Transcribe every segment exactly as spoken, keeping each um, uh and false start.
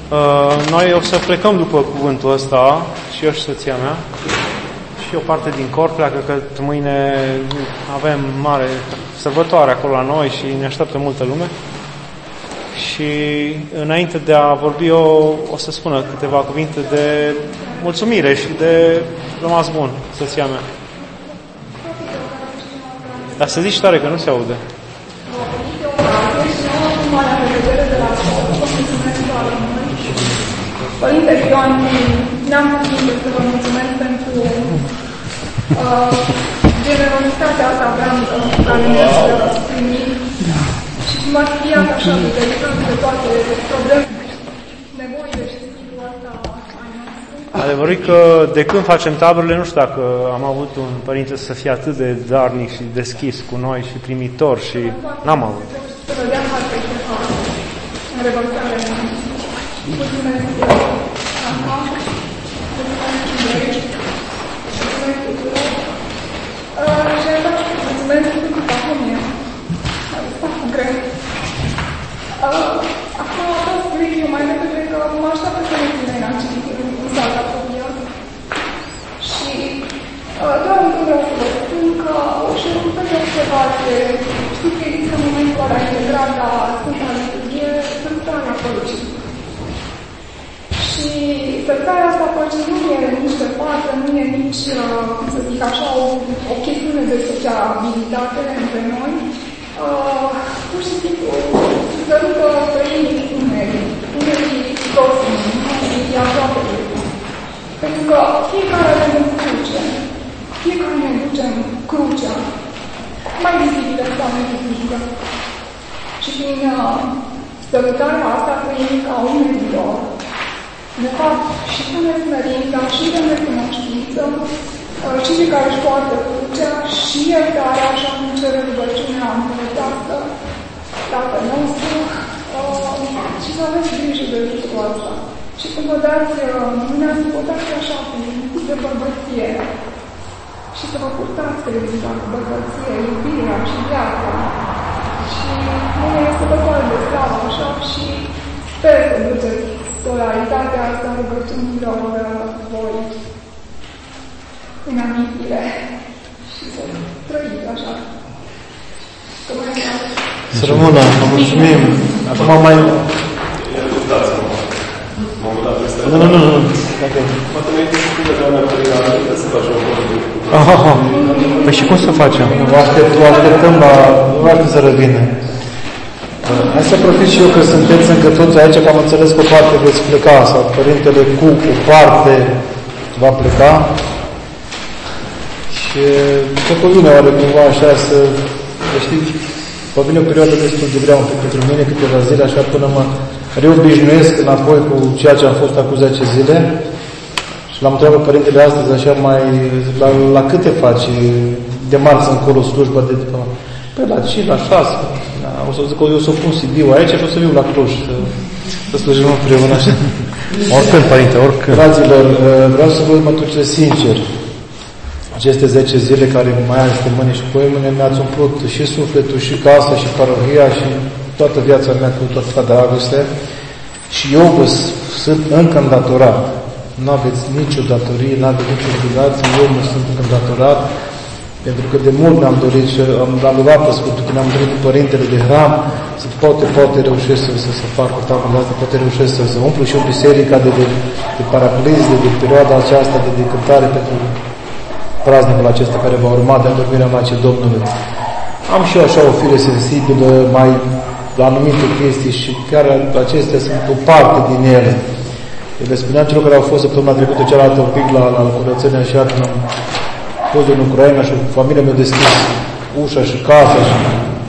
Uh, noi o să plecăm după cuvântul ăsta, și eu și soția mea, și o parte din corp pleacă, că mâine avem mare sărbătoare acolo la noi și ne așteaptă multă lume. Și înainte de a vorbi eu, o să spună câteva cuvinte de mulțumire și de rămas bun, soția mea. Dar să zici tare, că nu se aude. Părinte Ioan, n-am cuvinte să vă mulțumesc pentru uh, generozitatea asta grandă care ne-ați primit și cum ați fiat așa de delicat de toate problemele, nevoile și timpul ăsta ai noastră. Adevărul e că de când facem taberele, nu știu dacă am avut un părinte să fie atât de darnic și deschis cu noi și primitor și n-am avut. Să vă dea hartă și hartă în revărsare. Mulțumesc. Aha. Mulțumesc și de aici. Mulțumesc tuturor. Și așa, mulțumesc pentru pahonie. Asta concret. Acum am fost spune eu mai repede că mă așteaptă să ne ține în acest în salta propria. Și doar încă vreau să vă spun că și în fel de observație, știți că există momentul ăla integrat la Sfânta Liturghie, sărbătoarea Părucii. Și sărbătoarea asta face nu e nici de față, nu e nici, cum să zic așa, o, o chestiune de sociabilitate între noi. Uh, pur și simplu se sărută trăinii unerii, unerii prosimi, unerii aproape de zi. Pentru că fiecare avem în cruce, fiecare ne ducem crucea, mai vizibilă sau nevizibilă. Și prin uh, sărbătoarea asta trăim ca unerilor. De fapt, și cu nesmerința, și de necunoștință, și de care își poartă crucea, și iertarea, așa cum cere rugăciunea împărătească, Tatăl nostru, și să aveți grijă de lucrul ăsta. Și când vă dați mâna, să vă dați așa cu de bărbăție și să vă purtați credința cu bărbăție, iubirea și viața. Și mâine este sărbătoare de slavă, așa, și sper să duceți solaritatea asta rugăciunilor voi în amintire și să trăiți așa. Să rămână, vă mulțumim. Acum mai... Nu, nu, nu, nu. Aha, aha. Păi și cum să facem? Vă așteptăm la... Nu aștept să revină. Hai să profit și eu că sunteți încă toți aici, că am înțeles că o parte veți pleca, sau părintele cu o parte va pleca. Și ce pe mine oare cumva așa să, știți, pe mine o perioadă destul de grea un pic pentru mine, câteva zile, așa până mă reobișnuiesc înapoi cu ceea ce am fost acum zece zile. Și l-am întrebat pe părintele astăzi, așa mai, la, la câte faci de marți încolo slujba de după? Păi la cinci, la șase. Da, o să zic că eu o să pun C D-ul aici și o să viu la Cluj să, să slujim împreună așa. Oricând, părinte, oricând. Dragilor, vreau să vă mărturisesc sincer. Aceste zece zile care mai este mâine și poimâne mi-ați umplut și sufletul, și casa, și parohia, și toată viața mea cu toată dragoste. Și eu vă sunt încă îndatorat. Nu aveți nicio datorie, nu aveți nicio obligație, eu mă sunt încă îndatorat. Pentru că de mult mi-am dorit și am, am rugat pe Sfântul, când am dorit cu Părintele de Hram, să poate, poate reușesc să, să, să fac o tabără asta, poate reușesc să, să umplu și o biserică de, de, de paracliz, de, de perioada aceasta de, de cântare pentru praznicul acesta care va urma de adormirea Maicii Domnului. Am și eu așa o fire sensibilă, mai la anumite chestii și chiar acestea sunt o parte din ele. Eu le spuneam celor care au fost săptămâna trecută cealaltă un pic la, la curățenia așa, când am fost în Ucraina și familia mi-a deschis ușa și casa și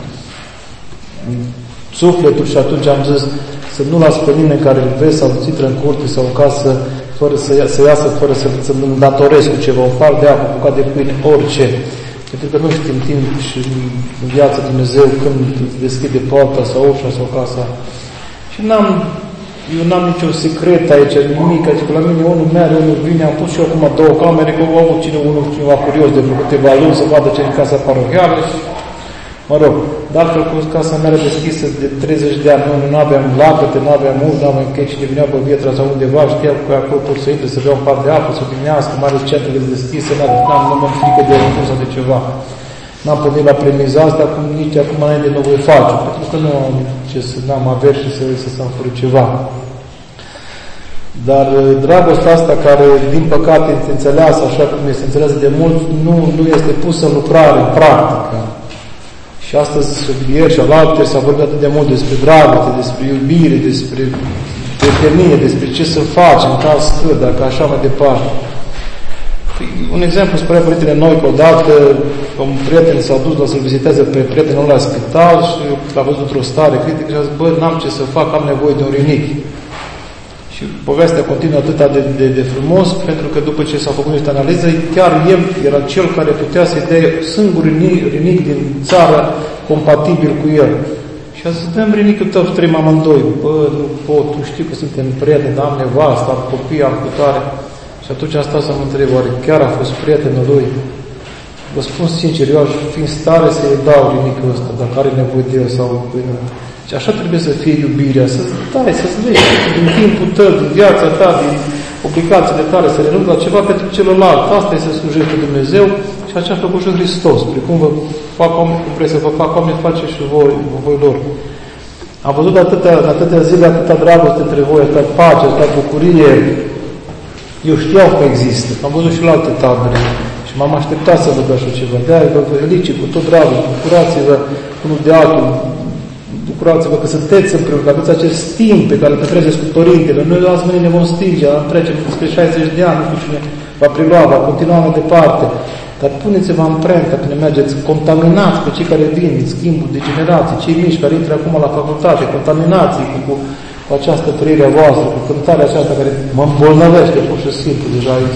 sufletul și atunci am zis să nu las pe nimeni care îl vezi sau țitră în curte sau în casă fără să, ia, să iasă, fără să, să-mi îndatoresc cu ceva, un par de apă, un bucat de pâine, orice. Pentru că nu știm timp și în viața Dumnezeu când deschide poarta sau ușa sau casa. Și n-am, eu n-am niciun secret aici, nimic, adică la mine unul merge, unul vine, am pus și eu acum două camere, că au avut cine, unul cineva curios de vreo câteva luni să vadă ce în casa parohială și Mă rog, de altfel cu casa mea era deschisă de treizeci de ani, noi nu aveam lacăte, nu aveam mult, nu aveam chei, cine vinea pe vietra sau undeva, știa că acolo pot să intre, să bea un par de apă, să odihnească, mai ales centrele deschise, n-am numai frică de lucru sau de ceva. N-am pornit la premiza asta, acum nici acum înainte nu voi face, pentru că nu am ce să n-am averi și să, să stăm fără ceva. Dar dragostea asta care, din păcate, este înțeleasă așa cum este înțeleasă de mult, nu, nu este pusă în lucrare, în practică. Și astăzi, ieri și alaltă, s-a vorbit atât de mult despre dragoste, despre iubire, despre prietenie, despre ce să facem, ca că, dacă așa mai departe. Un exemplu spunea Părintele Noi că odată un prieten s-a dus la să-l viziteze pe prietenul la spital și l-a văzut într-o stare critică și a zis, bă, n-am ce să fac, am nevoie de un rinic. Și povestea continuă atât de, de, de frumos, pentru că după ce s-a făcut niște analize, chiar el era cel care putea să-i dea singur rinic, rinic din țară compatibil cu el. Și a zis, dă-mi rinicul tău și trăim amândoi. Bă, nu pot, tu știi că suntem prieteni, am nevastă, am copii, am cutare. Și atunci am stat să mă întreb, oare chiar a fost prietenul lui? Vă spun sincer, eu aș fi în stare să-i dau rinicul ăsta, dacă are nevoie de el sau... Și așa trebuie să fie iubirea, să dai, să-ți vezi din timpul tău, din viața ta, din obligațiile tale, să renunți la ceva pentru celălalt. Asta este să slujești pe Dumnezeu și așa a făcut și Hristos. Precum vă fac oameni, cum vreți să vă fac oameni, face și voi, voi lor. Am văzut atâtea, atâtea zile, atâta dragoste între voi, atâta pace, atâta bucurie. Eu știau că există. Am văzut și la alte tabere. Și m-am așteptat să văd așa ceva. De-aia vă felicit cu tot dragul, bucurați-vă unul de altul. Bucurați-vă că sunteți împreună, că aveți acest timp pe care îl petreceți cu părintele. Noi azi mâine ne vom stinge, am trece spre șaizeci de ani, nu știu cine va prelua, va continua mai departe. Dar puneți-vă amprenta când mergeți, contaminați pe cei care vin, schimbul de generații, cei mici care intră acum la facultate, contaminați cu, cu, cu această trăire a voastră, cu cântarea aceasta care mă îmbolnăvește pur și simplu, deja e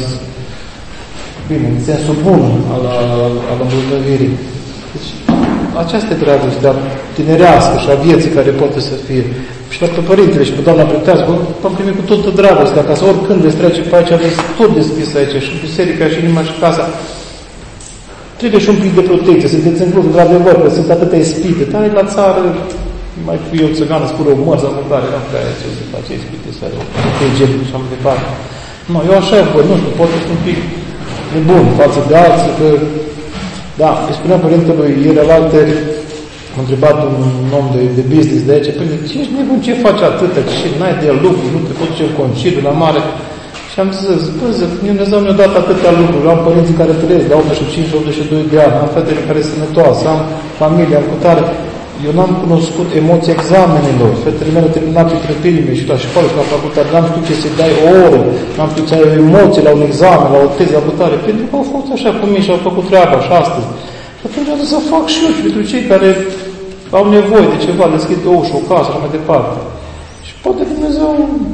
bine, în sensul bun al, al, al îmbolnăvirii. Deci, aceasta e dragostea tinerească și a vieții care poate să fie. Și la pe Părintele și pe Doamna Pretească, am primit cu toată dragostea, ca să oricând veți trece pe aici, aveți tot deschis aici, și biserica, și inima, și casa. Trebuie și un pic de protecție, sunteți în grup, într-adevăr, că sunt atâtea ispite. Dar la țară, mai fiu eu țăgană, spune o măr sau mâncare, nu prea ce să face ispite, să te geni și așa mai departe. Nu, eu așa văd, nu știu, poate sunt un pic nebun față de alții, că da, îi spunea Părintelui ieri alaltă, m-a întrebat un om de, de business de aici, Părinte, ce ești nebun, ce faci atâta, ce n-ai de el lucru, nu te poți duce în concediu la mare. Și am zis, bă, zic, Dumnezeu mi-a dat atâtea lucruri, am părinții care trăiesc de optzeci și cinci optzeci și doi de ani, am fetele care sunt sănătoase, am familie, am cutare. Eu n-am cunoscut emoția examenelor. Fetele mele au terminat printre primele și la școală și la facultate. N-am știut ce să-i dai o oră, n-am știut ce ai emoții la un examen, la o teză, la cutare. Pentru că au fost așa cu mine și au făcut treaba și astăzi. Și atunci am zis să fac și eu pentru cei care au nevoie de ceva, deschid o ușă, o casă, așa mai departe. Și poate Dumnezeu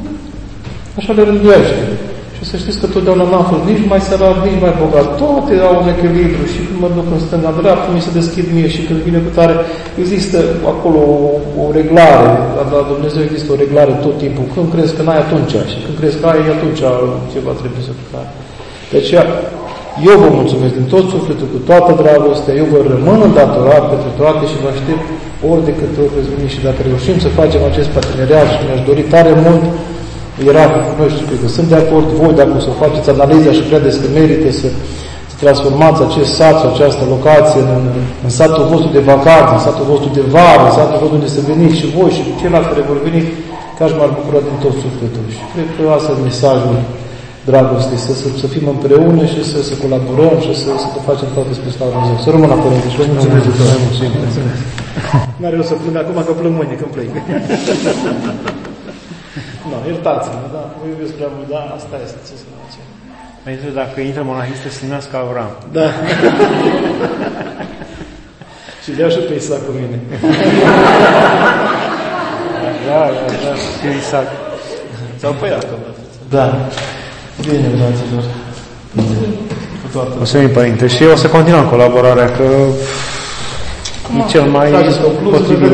așa le rânduiește. Și să știți că totdeauna n-am fost nici mai sărat, nici mai bogat. Toate au un echilibru și când mă duc în stânga dreapta, mi se deschid mie și când vine cu tare, există acolo o, o reglare. La Dumnezeu există o reglare tot timpul. Când crezi că n-ai atunci și când crezi că ai atunci ceva trebuie să faci. Deci eu vă mulțumesc din tot sufletul, cu toată dragostea, eu vă rămân îndatorat pentru toate și vă aștept ori de câte ori veți veni și dacă reușim să facem acest parteneriat și mi-aș dori tare mult, era, nu știu, cred că sunt de acord voi dacă o să faceți analiza și credeți că merită să, să transformați acest sat sau această locație în, în satul vostru de vacanță, în satul vostru de vară, în satul vostru unde să veniți și voi și ceilalți care vor veni, că aș m-ar bucura din tot sufletul. Și cred că asta e mesajul dragostei, să, să, să fim împreună și să, să colaborăm și să, să facem toate spre slavă Dumnezeu. Să rămână Părinte și vă mulțumesc. N-are o să plâng acum că plâng mâine când plec. Nu, iertați-mă, da, vă iubesc prea mult, da, asta este, ce să mă face. Pentru dacă intră monahistă, să numească Avram. Da. Și le iau și pe Isaac cu mine. Da, da, da, pe Isaac. Sau pe Iacob. Da. Bine, fraților. Mulțumim, Părinte. Și eu o să continuăm colaborarea, că e cel mai potrivit.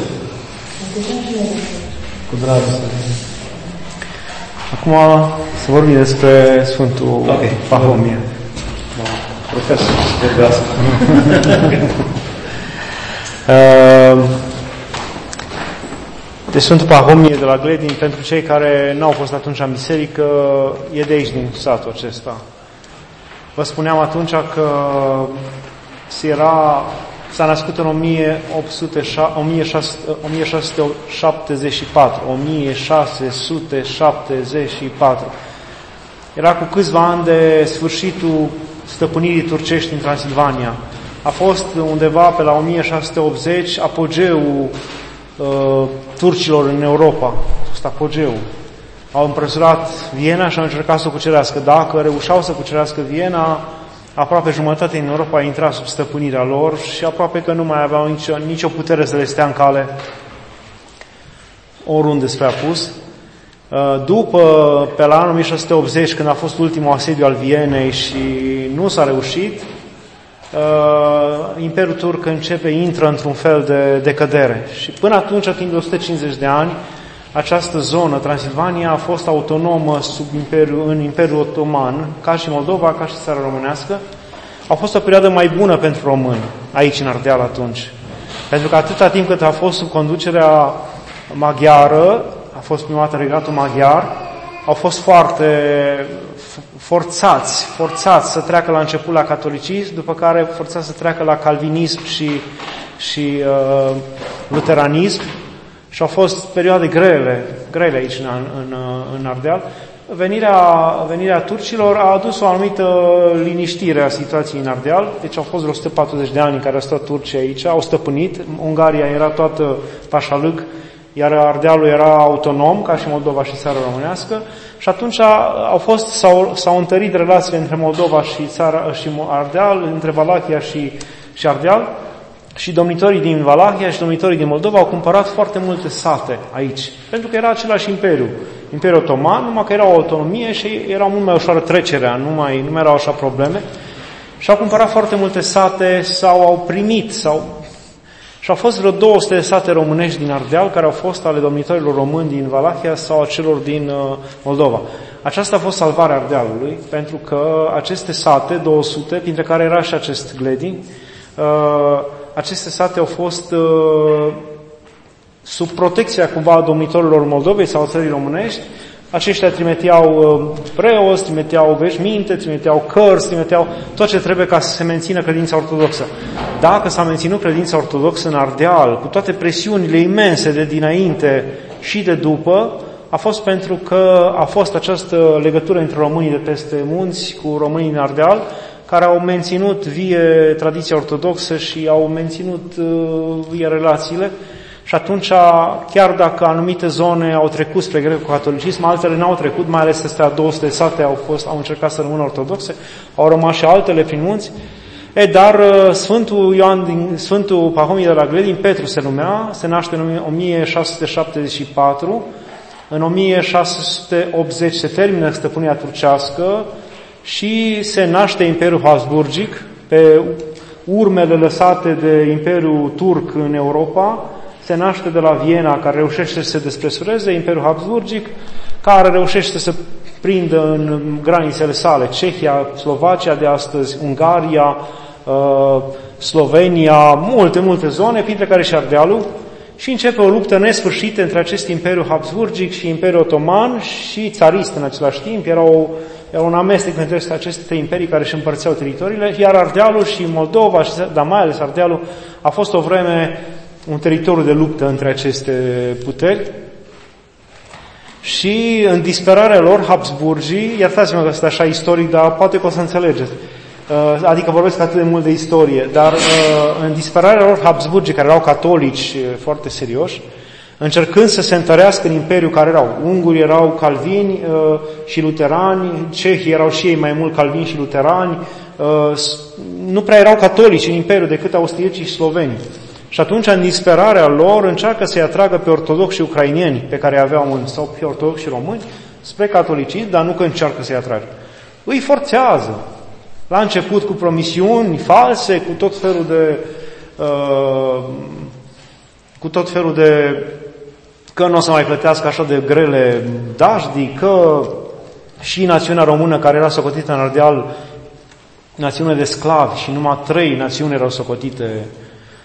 Cu dragoste. Acum să vorbim despre Sfântul okay. Pahomie. Da. Profesor, de asta. De Sfântul Pahomie de la Gledin, pentru cei care n-au fost atunci în biserică, e de aici, din satul acesta. Vă spuneam atunci că era, s-a născut în o mie șase sute șaptezeci și patru. o mie șase sute șaptezeci și patru. Era cu câțiva ani de sfârșitul stăpânirii turcești în Transilvania. A fost undeva pe la o mie șase sute optzeci apogeul uh, turcilor în Europa. A fost apogeul. Au împrăsurat Viena și au încercat să o cucerească. Dacă reușeau să cucerească Viena, aproape jumătate din Europa a intrat sub stăpânirea lor și aproape că nu mai aveau nicio, nicio putere să le stea în cale oriunde spre apus. După, pe la anul o mie șase sute optzeci, când a fost ultimul asediu al Vienei și nu s-a reușit, Imperiul Turc începe, intră într-un fel de decădere. Și până atunci, timp de o sută cincizeci de ani, această zonă, Transilvania, a fost autonomă sub Imperiul, în Imperiul Otoman, ca și Moldova, ca și țara românească. A fost o perioadă mai bună pentru români, aici în Ardeal atunci. Pentru că atâta timp cât a fost sub conducerea maghiară, a fost prima dată regatul maghiar, au fost foarte forțați, forțați să treacă la început la catolicism, după care forțați să treacă la calvinism și, și uh, luteranism. Și au fost perioade grele, grele aici în, în, în Ardeal. Venirea, venirea turcilor a adus o anumită liniștire a situației în Ardeal. Deci au fost vreo o sută patruzeci de ani în care a stat Turcia aici, au stăpânit. Ungaria era toată pașalâc, iar Ardealul era autonom, ca și Moldova și țara românească. Și atunci au fost, s-au, s-au întărit relațiile între Moldova și, țara, și Ardeal, între Valahia și, și Ardeal. Și domnitorii din Valahia și domnitorii din Moldova au cumpărat foarte multe sate aici, pentru că era același imperiu. Imperiul Otoman, numai că era o autonomie și era mult mai ușoară trecerea, nu mai, nu mai erau așa probleme. Și au cumpărat foarte multe sate sau au primit, sau... și au fost vreo două sute de sate românești din Ardeal, care au fost ale domnitorilor români din Valahia sau a celor din uh, Moldova. Aceasta a fost salvarea Ardealului, pentru că aceste sate, două sute, printre care era și acest Gledin, uh, aceste sate au fost uh, sub protecția cumva a domnitorilor Moldovei sau țării românești. Aceștia trimiteau uh, preoți, trimiteau veșminte, trimiteau cărți, trimiteau tot ce trebuie ca să se mențină credința ortodoxă. Dacă s-a menținut credința ortodoxă în Ardeal, cu toate presiunile imense de dinainte și de după, a fost pentru că a fost această legătură între românii de peste munți cu românii din Ardeal, care au menținut vie tradiția ortodoxă și au menținut uh, vie relațiile. Și atunci, chiar dacă anumite zone au trecut spre greco-catolicism, altele n-au trecut, mai ales astea două sute de sate au, fost, au încercat să rămână ortodoxe, au rămas și altele prin munți. E, dar Sfântul, Ioan din, Sfântul Pahomie de la Gledin, Petru se numea, se naște în o mie șase sute șaptezeci și patru, în o mie șase sute optzeci se termină stăpânirea turcească și se naște Imperiul Habsburgic pe urmele lăsate de Imperiul Turc în Europa. Se naște de la Viena, care reușește să se despresureze, Imperiul Habsburgic, care reușește să prindă în granițele sale Cehia, Slovacia de astăzi, Ungaria, uh, Slovenia, multe, multe zone, printre care și Ardealul, și începe o luptă nesfârșită între acest Imperiu Habsburgic și Imperiul Otoman și țarist în același timp. Era, o, era un amestec între aceste imperii care își împărțeau teritoriile, iar Ardealul și Moldova, dar mai ales Ardealul, a fost o vreme un teritoriu de luptă între aceste puteri. Și în disperarea lor, Habsburgii, iertați-mă că sunt așa istoric, dar poate că o să înțelegeți, adică vorbesc atât de mult de istorie, dar în disperarea lor, Habsburgii, care erau catolici foarte serioși, încercând să se întărească în imperiu care erau, ungurii erau calvini și luterani, cehii erau și ei mai mult calvini și luterani, nu prea erau catolici în imperiu decât austriecii și slovenii. Și atunci, în disperarea lor, încearcă să-i atragă pe ortodoxi și ucraineni, pe care aveau un, sau pe ortodoxi și români, spre catolicism, dar nu că încearcă să-i atragă. Îi forțează. La început cu promisiuni false, cu tot felul de uh, cu tot felul de că nu o să mai plătească așa de grele dajdii, că și națiunea română care era socotită în Ardeal, națiune de sclavi, și numai trei națiuni erau socotite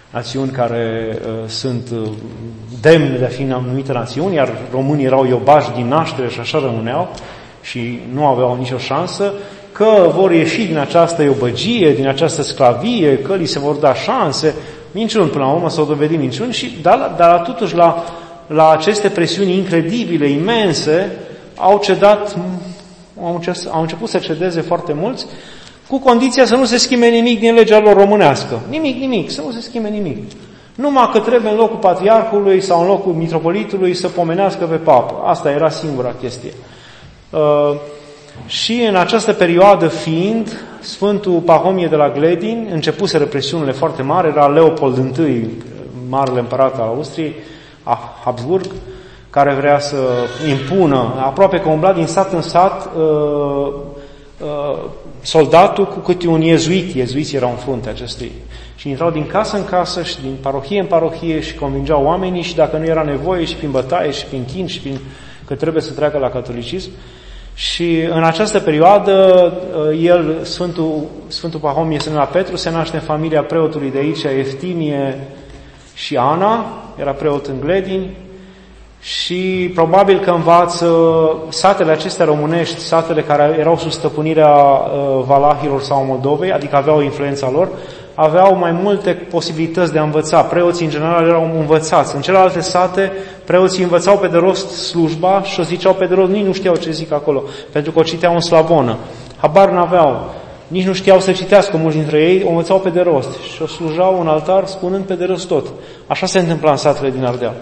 națiuni care uh, sunt uh, demne de a fi numite națiuni, iar românii erau iobași din naștere și așa rămâneau și nu aveau nicio șansă, că vor ieși din această iobăgie, din această sclavie, că li se vor da șanse, minciuni până la urmă, s-au dovedit minciuni, și, dar, dar totuși la, la aceste presiuni incredibile, imense, au cedat, au început, au început să cedeze foarte mulți, cu condiția să nu se schimbe nimic din legea lor românească. Nimic, nimic, să nu se schimbe nimic. Numai că trebuie în locul patriarhului sau în locul mitropolitului să pomenească pe papă. Asta era singura chestie. Uh, și în această perioadă fiind, Sfântul Pahomie de la Gledin începuse represiunile foarte mari, era Leopold întâi, marele împărat al Austriei, a Habsburg, care vrea să impună, aproape că umbla din sat în sat, uh, uh, soldatul cu câte un iezuit, iezuiții erau în frunte acestui, și intrau din casă în casă și din parohie în parohie și convingeau oamenii, și dacă nu era nevoie, și prin bătaie și prin chin și prin că trebuie să treacă la catolicism. Și în această perioadă, el, Sfântul, Sfântul Pahomie, se numea Petru, se naște în familia preotului de aici, Eftimie și Ana, era preot în Gledin, și probabil că învață satele acestea românești, satele care erau sub stăpânirea uh, valahilor sau Moldovei, adică aveau influența lor, aveau mai multe posibilități de a învăța. Preoții, în general, erau învățați. În celelalte sate, preoții învățau pe de rost slujba și o ziceau pe de rost, nici nu știau ce zic acolo, pentru că o citeau în slavonă. Habar n-aveau. Nici nu știau să citească mulți dintre ei, o învățau pe de rost și o slujau în altar spunând pe de rost tot. Așa se întâmpla în satele din Ardeal.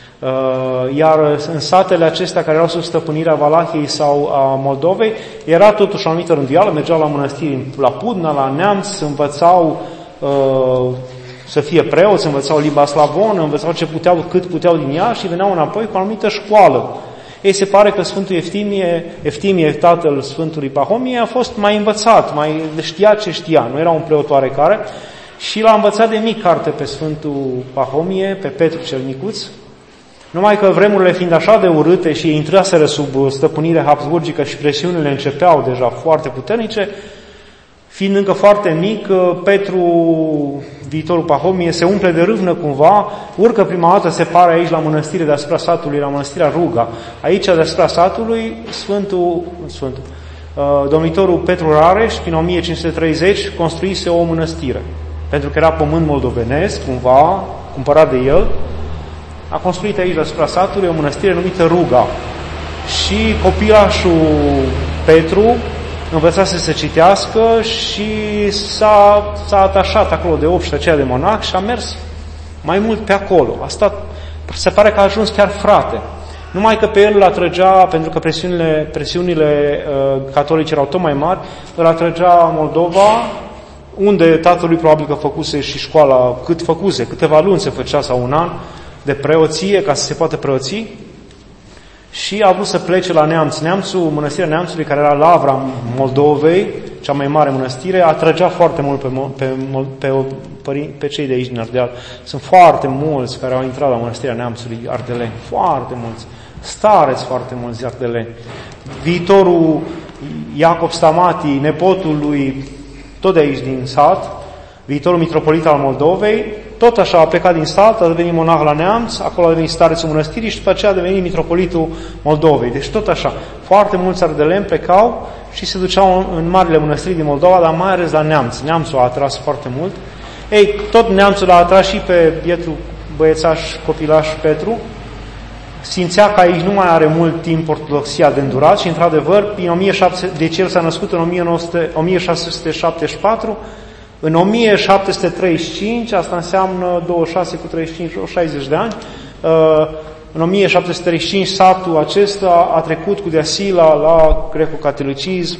Iar în satele acestea care erau sub stăpânirea Valahiei sau a Moldovei, era totuși o anumită rânduială, mergeau la mănăstiri, la Pudna, la Neamț, învățau uh, să fie preoți, învățau limba slavonă, învățau ce puteau, cât puteau din ea și veneau înapoi cu o anumită școală. Ei, se pare că Sfântul Eftimie, Eftimie, tatăl Sfântului Pahomie, a fost mai învățat, mai știa ce știa, nu era un preot oarecare, și l-a învățat de mic carte pe Sfântul Pahomie, pe Petru cel Micuț. Numai că vremurile fiind așa de urâte și ei intraseră sub stăpânire habsburgică și presiunile începeau deja foarte puternice, fiind încă foarte mic, Petru, viitorul Pahomie, se umple de râvnă cumva, urcă prima dată, se pare, aici la mănăstire deasupra satului, la mănăstirea Ruga. Aici, deasupra satului, Sfântul, Sfântul domnitorul Petru Rareș, prin o mie cinci sute treizeci, construise o mănăstire. Pentru că era pământ moldovenesc, cumva, cumpărat de el, a construit aici, deasupra satului, o mănăstire numită Ruga. Și copilașul Petru învăța să se citească și s-a, s-a atașat acolo de obștea aceea de monac și a mers mai mult pe acolo. A stat, se pare că a ajuns chiar frate. Numai că pe el îl atrăgea, pentru că presiunile, presiunile uh, catolice erau tot mai mari, îl atrăgea Moldova, unde tatălui probabil că făcuse și școala, cât făcuse, câteva luni se făcea sau un an, de preoție, ca să se poată preoți, și a vrut să plece la Neamț. Neamțul, mănăstirea Neamțului, care era lavra Moldovei, cea mai mare mănăstire, atrăgea foarte mult pe, pe, pe, pe, pe cei de aici din Ardeal. Sunt foarte mulți care au intrat la mănăstirea Neamțului ardeleni, foarte mulți, stareți foarte mulți ardeleni. Viitorul Iacob Stamati, nepotul lui, tot de aici din sat, viitorul mitropolit al Moldovei, tot așa a plecat din sat, a devenit monah la Neamț, acolo a devenit starețul mănăstirii și după aceea a devenit mitropolitul Moldovei. Deci tot așa, foarte mulți ardeleni plecau și se duceau în marile mănăstiri din Moldova, dar mai ales la Neamț. Neamțul a atras foarte mult. Ei, tot Neamțul a atras și pe bietul băiețaș, copilaș Petru. Simțea că aici nu mai are mult timp ortodoxia de îndurat și, într-adevăr, prin o mie șapte sute, deci el s-a născut în o mie șase sute șaptezeci și patru, în o mie șapte sute treizeci și cinci, asta înseamnă douăzeci și șase cu treizeci și cinci, șaizeci de ani, în o mie șapte sute treizeci și cinci satul acesta a trecut cu deasila la greco-catolicism.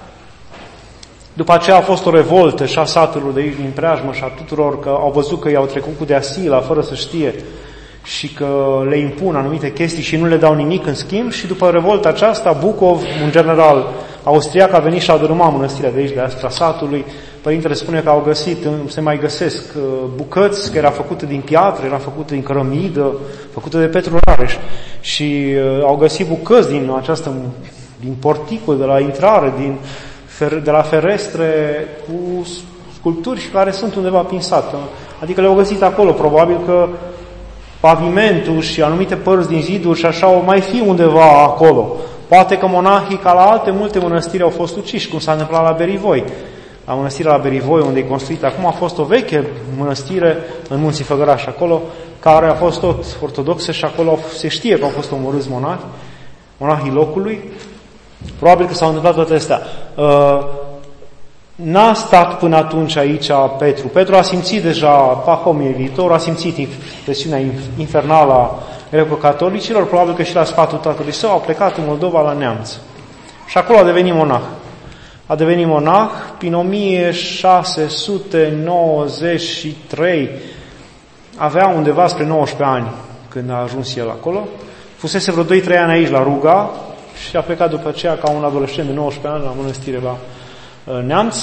După aceea a fost o revoltă și a satelor de aici din preajmă și a tuturor, că au văzut că i-au trecut cu deasila fără să știe și că le impun anumite chestii și nu le dau nimic în schimb. Și după revolta aceasta, Bucov, un general austriac, a venit și a dărâmat mănăstirea de aici, de asupra satului. Părintele spune că au găsit, se mai găsesc bucăți, că era făcută din piatră, era făcută din cărămidă, făcută de Petru Rareș. Și au găsit bucăți din această, din porticul, de la intrare, din, de la ferestre, cu sculpturi care sunt undeva prin sat. Adică le-au găsit acolo, probabil că pavimentul și anumite părți din ziduri și așa o mai fi undeva acolo. Poate că monahii, ca la alte multe mănăstiri, au fost uciși, cum s-a întâmplat la Berivoi. La mănăstirea la Berivoi, unde e construită acum, a fost o veche mănăstire în Munții Făgăraș, acolo, care a fost tot ortodoxă și acolo se știe că au fost omorâți monahi, monahii locului. Probabil că s-au întâmplat toate astea. N-a stat până atunci aici Petru. Petru a simțit deja Pahomie viitor, a simțit presiunea infernală a greco-catolicilor, probabil că și la sfatul tatălui său a plecat în Moldova la Neamț. Și acolo a devenit monah. A devenit monah prin o mie șase sute nouăzeci și trei, avea undeva spre nouăsprezece ani când a ajuns el acolo. Fusese vreo doi trei ani aici la Ruga și a plecat după aceea ca un adolescent de nouăsprezece ani la mănăstire la Neamț.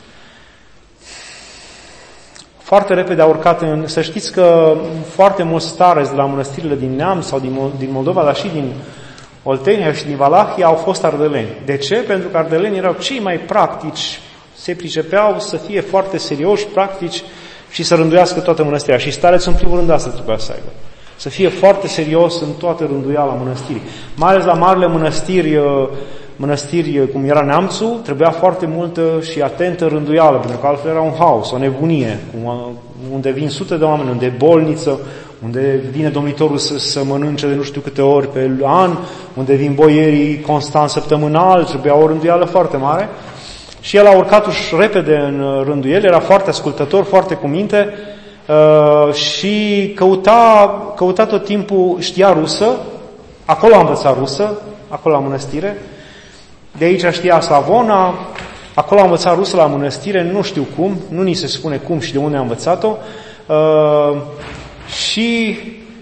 Foarte repede a urcat în... Să știți că foarte mulți stareți de la mănăstirile din Neamț sau din, din Moldova, dar și din Oltenia și din Valahia au fost ardeleni. De ce? Pentru că ardelenii erau cei mai practici, se pricepeau să fie foarte serioși, practici și să rânduiască toată mănăstirea. Și starețul în primul rând asta trebuia să aibă. Să fie foarte serios în toată rânduiala mănăstirii. Mai ales la marile mănăstiri, mănăstiri cum era Neamțul, trebuia foarte multă și atentă rânduială, pentru că altfel era un haos, o nebunie, unde vin sute de oameni, unde e bolniță, unde vine domnitorul să, să mănânce de nu știu câte ori pe an, unde vin boierii constant săptămânal, trebuia o rânduială foarte mare. Și el a urcat uși repede în rândul el, era foarte ascultător, foarte cu minte uh, și căuta, căuta tot timpul, știa rusă, acolo a învățat rusă, acolo la mănăstire, de aici știa slavona, acolo a învățat rusă la mănăstire, nu știu cum, nu ni se spune cum și de unde a învățat-o, uh, și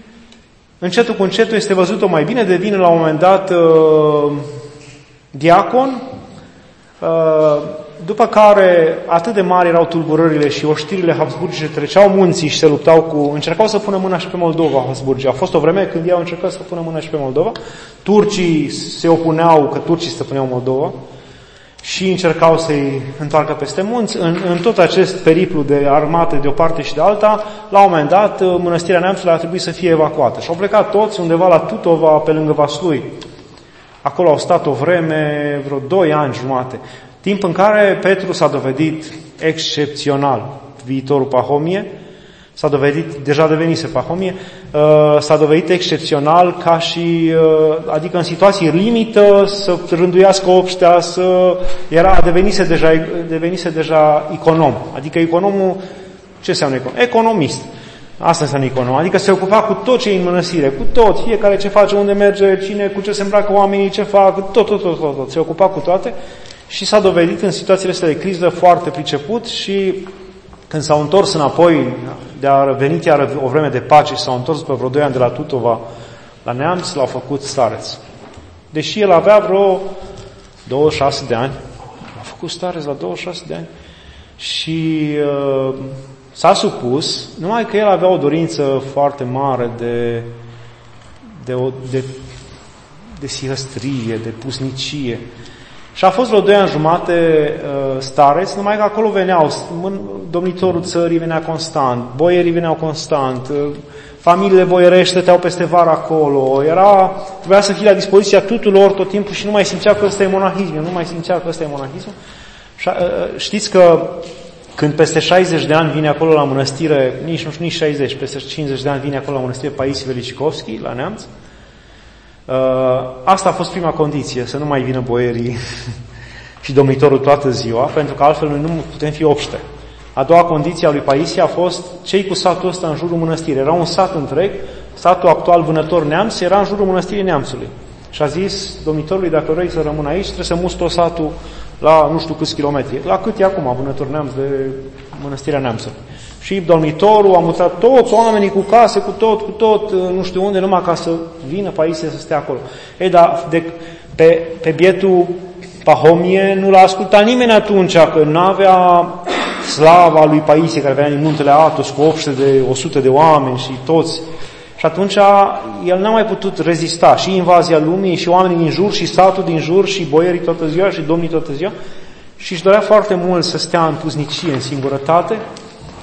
încetul cu încetul este văzut-o mai bine, devine la un moment dat uh, diacon, uh, după care atât de mari erau tulburările și oștirile habsburgice treceau munții și se luptau cu... Încercau să pună mâna și pe Moldova, Habsburgii. A fost o vreme când ei au încercat să pună mâna și pe Moldova. Turcii se opuneau, că turcii stăpâneau Moldova și încercau să-i întoarcă peste munți. În, în tot acest periplu de armate de o parte și de alta, la un moment dat, mănăstirea Neamțului a trebuit să fie evacuată. Și au plecat toți undeva la Tutova, pe lângă Vaslui. Acolo au stat o vreme, vreo doi ani jumate. Timp în care Petru s-a dovedit excepțional, viitorul Pahomie, s-a dovedit, deja devenise Pahomie, s-a dovedit excepțional ca și, adică în situații limită, să rânduiască obștea, să era, devenise deja, devenise deja econom. Adică economul, ce înseamnă econom? Economist. Asta înseamnă econom. Adică se ocupa cu tot ce e în mănăstire, cu tot, fiecare ce face, unde merge, cine, cu ce se îmbracă oamenii, ce fac, tot, tot, tot, tot, tot. Se ocupa cu toate. Și s-a dovedit în situațiile astea de criză foarte priceput și când s-au întors înapoi, de a venit iar o vreme de pace și s-au întors pe vreo doi ani de la Tutova la Neamț, l-au făcut stareț. Deși el avea vreo douăzeci și șase de ani, l-a făcut stareț la douăzeci și șase de ani și uh, s-a supus, numai că el avea o dorință foarte mare de de, o, de, de sihăstrie, de pusnicie. Și a fost vreo doi ani jumate uh, stareț, numai că acolo veneau, domnitorul țării venea constant, boierii veneau constant, uh, familiile boierești stăteau peste vară acolo, era, trebuia să fie la dispoziția tuturor tot timpul și nu mai simțea că ăsta e monahism, nu mai simțea că ăsta e monahism. Și, uh, știți că când peste șaizeci de ani vine acolo la mănăstire, nici nu știu, nici șaizeci, peste cincizeci de ani vine acolo la mănăstire Paisie Velicicovski, la Neamț, Uh, asta a fost prima condiție, să nu mai vină boierii și domnitorul toată ziua, pentru că altfel noi nu putem fi obște. A doua condiție a lui Paisie a fost cei cu satul ăsta în jurul mănăstirii. Era un sat întreg, satul actual Vânător Neamț, era în jurul mănăstirii Neamțului. Și a zis domnitorului, dacă vrei să rămână aici, trebuie să muți tot satul la nu știu câți kilometri. La cât e acum Vânător Neamț de mănăstirea Neamțului. Și domnitorul a mutat toți oamenii cu case, cu tot, cu tot, nu știu unde, numai ca să vină Paisie să stea acolo. Ei, dar de, pe, pe bietul Pahomie nu l-a ascultat nimeni atunci, că n-avea slava lui Paisie, care venea din muntele Atos cu opște de o sută de oameni și toți. Și atunci el n-a mai putut rezista și invazia lumii, și oamenii din jur, și satul din jur, și boierii toată ziua, și domnii toată ziua. Și își dorea foarte mult să stea în puznicie, în singurătate.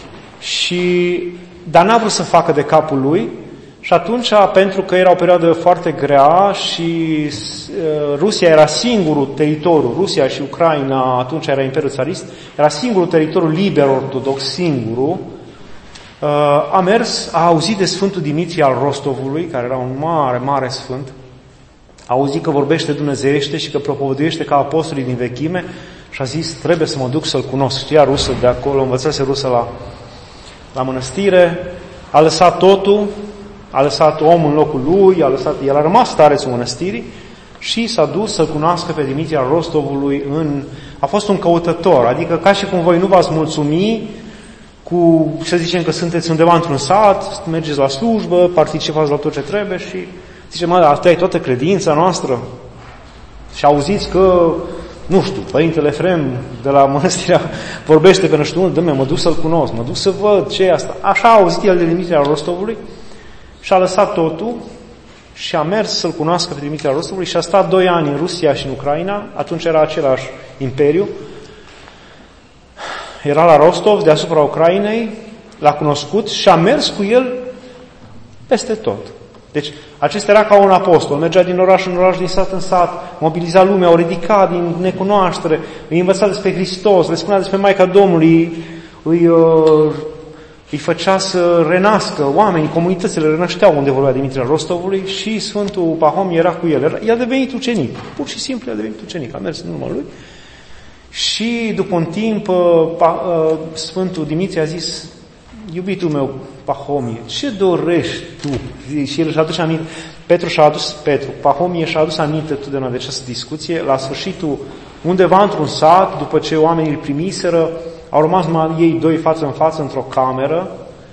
și, dar n-a vrut să facă de capul lui și atunci, pentru că era o perioadă foarte grea și Rusia era singurul teritoriu, Rusia și Ucraina, atunci era Imperiul Țarist, era singurul teritoriu liber ortodox, singurul, a mers, a auzit de Sfântul Dimitrie al Rostovului, care era un mare, mare sfânt, a auzit că vorbește dumnezeiește și că propovăduiește ca apostolii din vechime și a zis, trebuie să mă duc să-l cunosc. Știa rusă de acolo, învățase rusă la, la mănăstire, a lăsat totul, a lăsat omul în locul lui, a lăsat, el a rămas starețul mănăstirii și s-a dus să cunoască pe Dimitrie al Rostovului în... A fost un căutător, adică ca și cum voi nu v-ați mulțumi cu, să zicem că sunteți undeva într-un sat, mergeți la slujbă, participați la tot ce trebuie și zice, mă, asta e toată credința noastră. Și auziți că, nu știu, Părintele Efrem de la mănăstirea vorbește pe nu știu unde, mă duc să-l cunosc, mă duc să văd ce e asta. Așa a auzit el de Dimitrie al Rostovului și a lăsat totul și a mers să-l cunoască pe Dimitrie al Rostovului și a stat doi ani în Rusia și în Ucraina, atunci era același imperiu. Era la Rostov, deasupra Ucrainei, l-a cunoscut și a mers cu el peste tot. Deci, acesta era ca un apostol, mergea din oraș în oraș, din sat în sat, mobiliza lumea, o ridica din necunoaștere, îi învăța despre Hristos, le spunea despre Maica Domnului, îi, îi făcea să renască oamenii, comunitățile renășteau unde vorbea Dimitrie al Rostovului și Sfântul Pahomie era cu el. I-a devenit ucenic, pur și simplu i-a devenit ucenic, a mers în urma lui. Și după un timp, Sfântul Dimitrie a zis, iubitul meu, Pahomie, ce dorești tu? Și el și-a adus aminte, Petru și-a adus, Petru, Pahomie și-a adus aminte totdeauna de această discuție, la sfârșitul, undeva într-un sat, după ce oamenii îl primiseră, au rămas numai ei doi față în față într-o cameră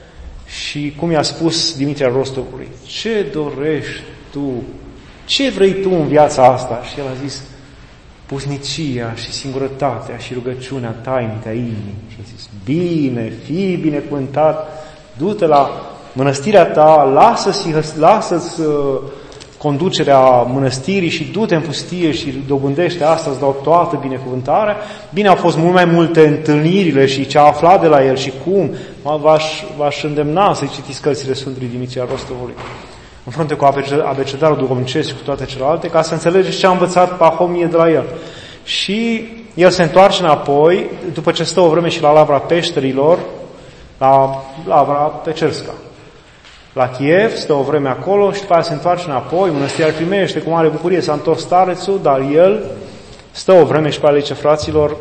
și cum i-a spus Dimitrie al Rostovului, ce dorești tu? Ce vrei tu în viața asta? Și el a zis, pusnicia și singurătatea și rugăciunea tainică a inimii. Și a zis, bine, fii binecuvântat, du-te la mănăstirea ta, lasă-ți, lasă-ți uh, conducerea mănăstirii și du-te în pustie și dobândește asta, îți dau toată binecuvântarea. Bine, au fost mult mai multe întâlnirile și ce a aflat de la el și cum. V-aș, v-aș îndemna să citiți cărțile Sfântului Dimitrie al Rostovului în frunte cu abecedarul duhovnicesc și cu toate celelalte, ca să înțelegeți ce a învățat Pahomie de la el. Și el se întoarce înapoi, după ce stă o vreme și la Lavra Peșterilor, la Lavra Pecersca. La Kiev, stă o vreme acolo și după aia se întoarce înapoi, mănăstirea îl primește cu mare bucurie, s-a întors starețul, dar el stă o vreme și pe zice, fraților,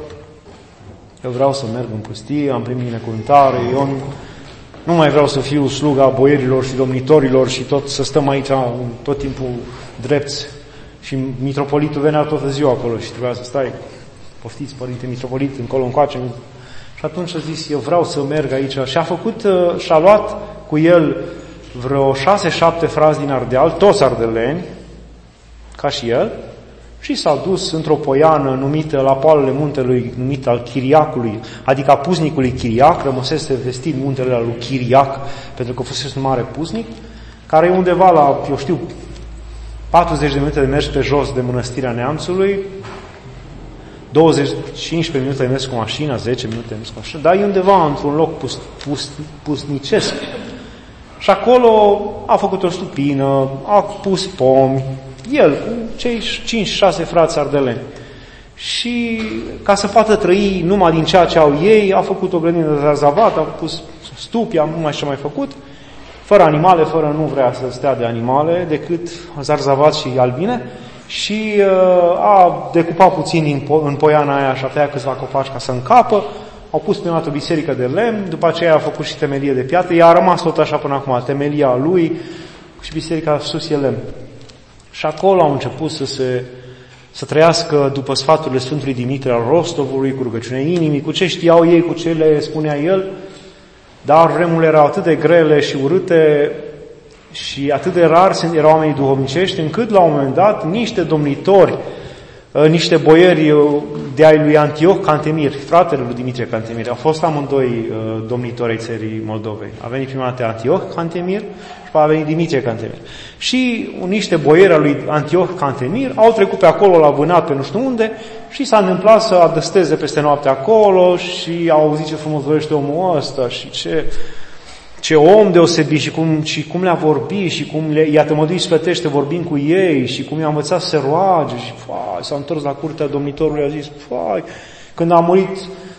eu vreau să merg în pustie, am primit binecuvântare, eu nu mai vreau să fiu sluga boierilor și domnitorilor și tot să stăm aici tot timpul drepți. Și mitropolitul venea toată ziua acolo și trebuia să stai, poftiți, părinte mitropolit, încolo încoace. Și atunci a zis, eu vreau să merg aici. Și a făcut, și-a luat cu el vreo șase-șapte frați din Ardeal, toți ardeleni, ca și el, și s-a dus într-o poiană numită la poalele muntelui, numită al Chiriacului, adică a puznicului Chiriac, rămăsese vestit muntele al lui Chiriac, pentru că fusese un mare puznic, care e undeva la, eu știu, patruzeci de minute de mers pe jos de Mănăstirea Neamțului, douăzeci cincisprezece minute de mers cu mașina, zece minute de mers cu mașina, dar e undeva într-un loc pus, pus, pusnicesc. Și acolo a făcut o stupină, a pus pomi, el cu cei cinci șase frați ardeleni. Și ca să poată trăi numai din ceea ce au ei, a făcut o grădină de zarzavat, a pus stupi, nu mai ce mai făcut, fără animale, fără nu vrea să stea de animale, decât zarzavat și albine, și uh, a decupat puțin din po- în poiana aia și a tăiat câțiva copaci ca să încapă, au pus prima dată o biserică de lemn, după aceea a făcut și temelie de piatră, ea a rămas tot așa până acum, temelia lui și biserica sus e lemn. Și acolo au început să se să trăiască după sfaturile Sfântului Dimitrie al Rostovului, cu rugăciunea inimii, cu ce știau ei, cu ce le spunea el, dar vremurile erau atât de grele și urâte și atât de rari erau oamenii duhovnicești, încât la un moment dat niște domnitori, niște boieri de ai lui Antioch Cantemir, fratele lui Dimitrie Cantemir, au fost amândoi domnitori ai țării Moldovei. A venit prima dată Antioch Cantemir și după a venit Dimitrie Cantemir. Și niște boieri al lui Antioh Cantemir au trecut pe acolo, l-au vânat pe nu știu unde și s-a întâmplat să adăsteze peste noapte acolo și au auzit ce frumos vorbește omul ăsta și ce, ce om deosebit și cum, și cum le-a vorbit și cum le, i-a tămăduit și plătește vorbind cu ei și cum i-a învățat să se roage și fai, s-a întors la curtea domnitorului, a zis, fai, când a murit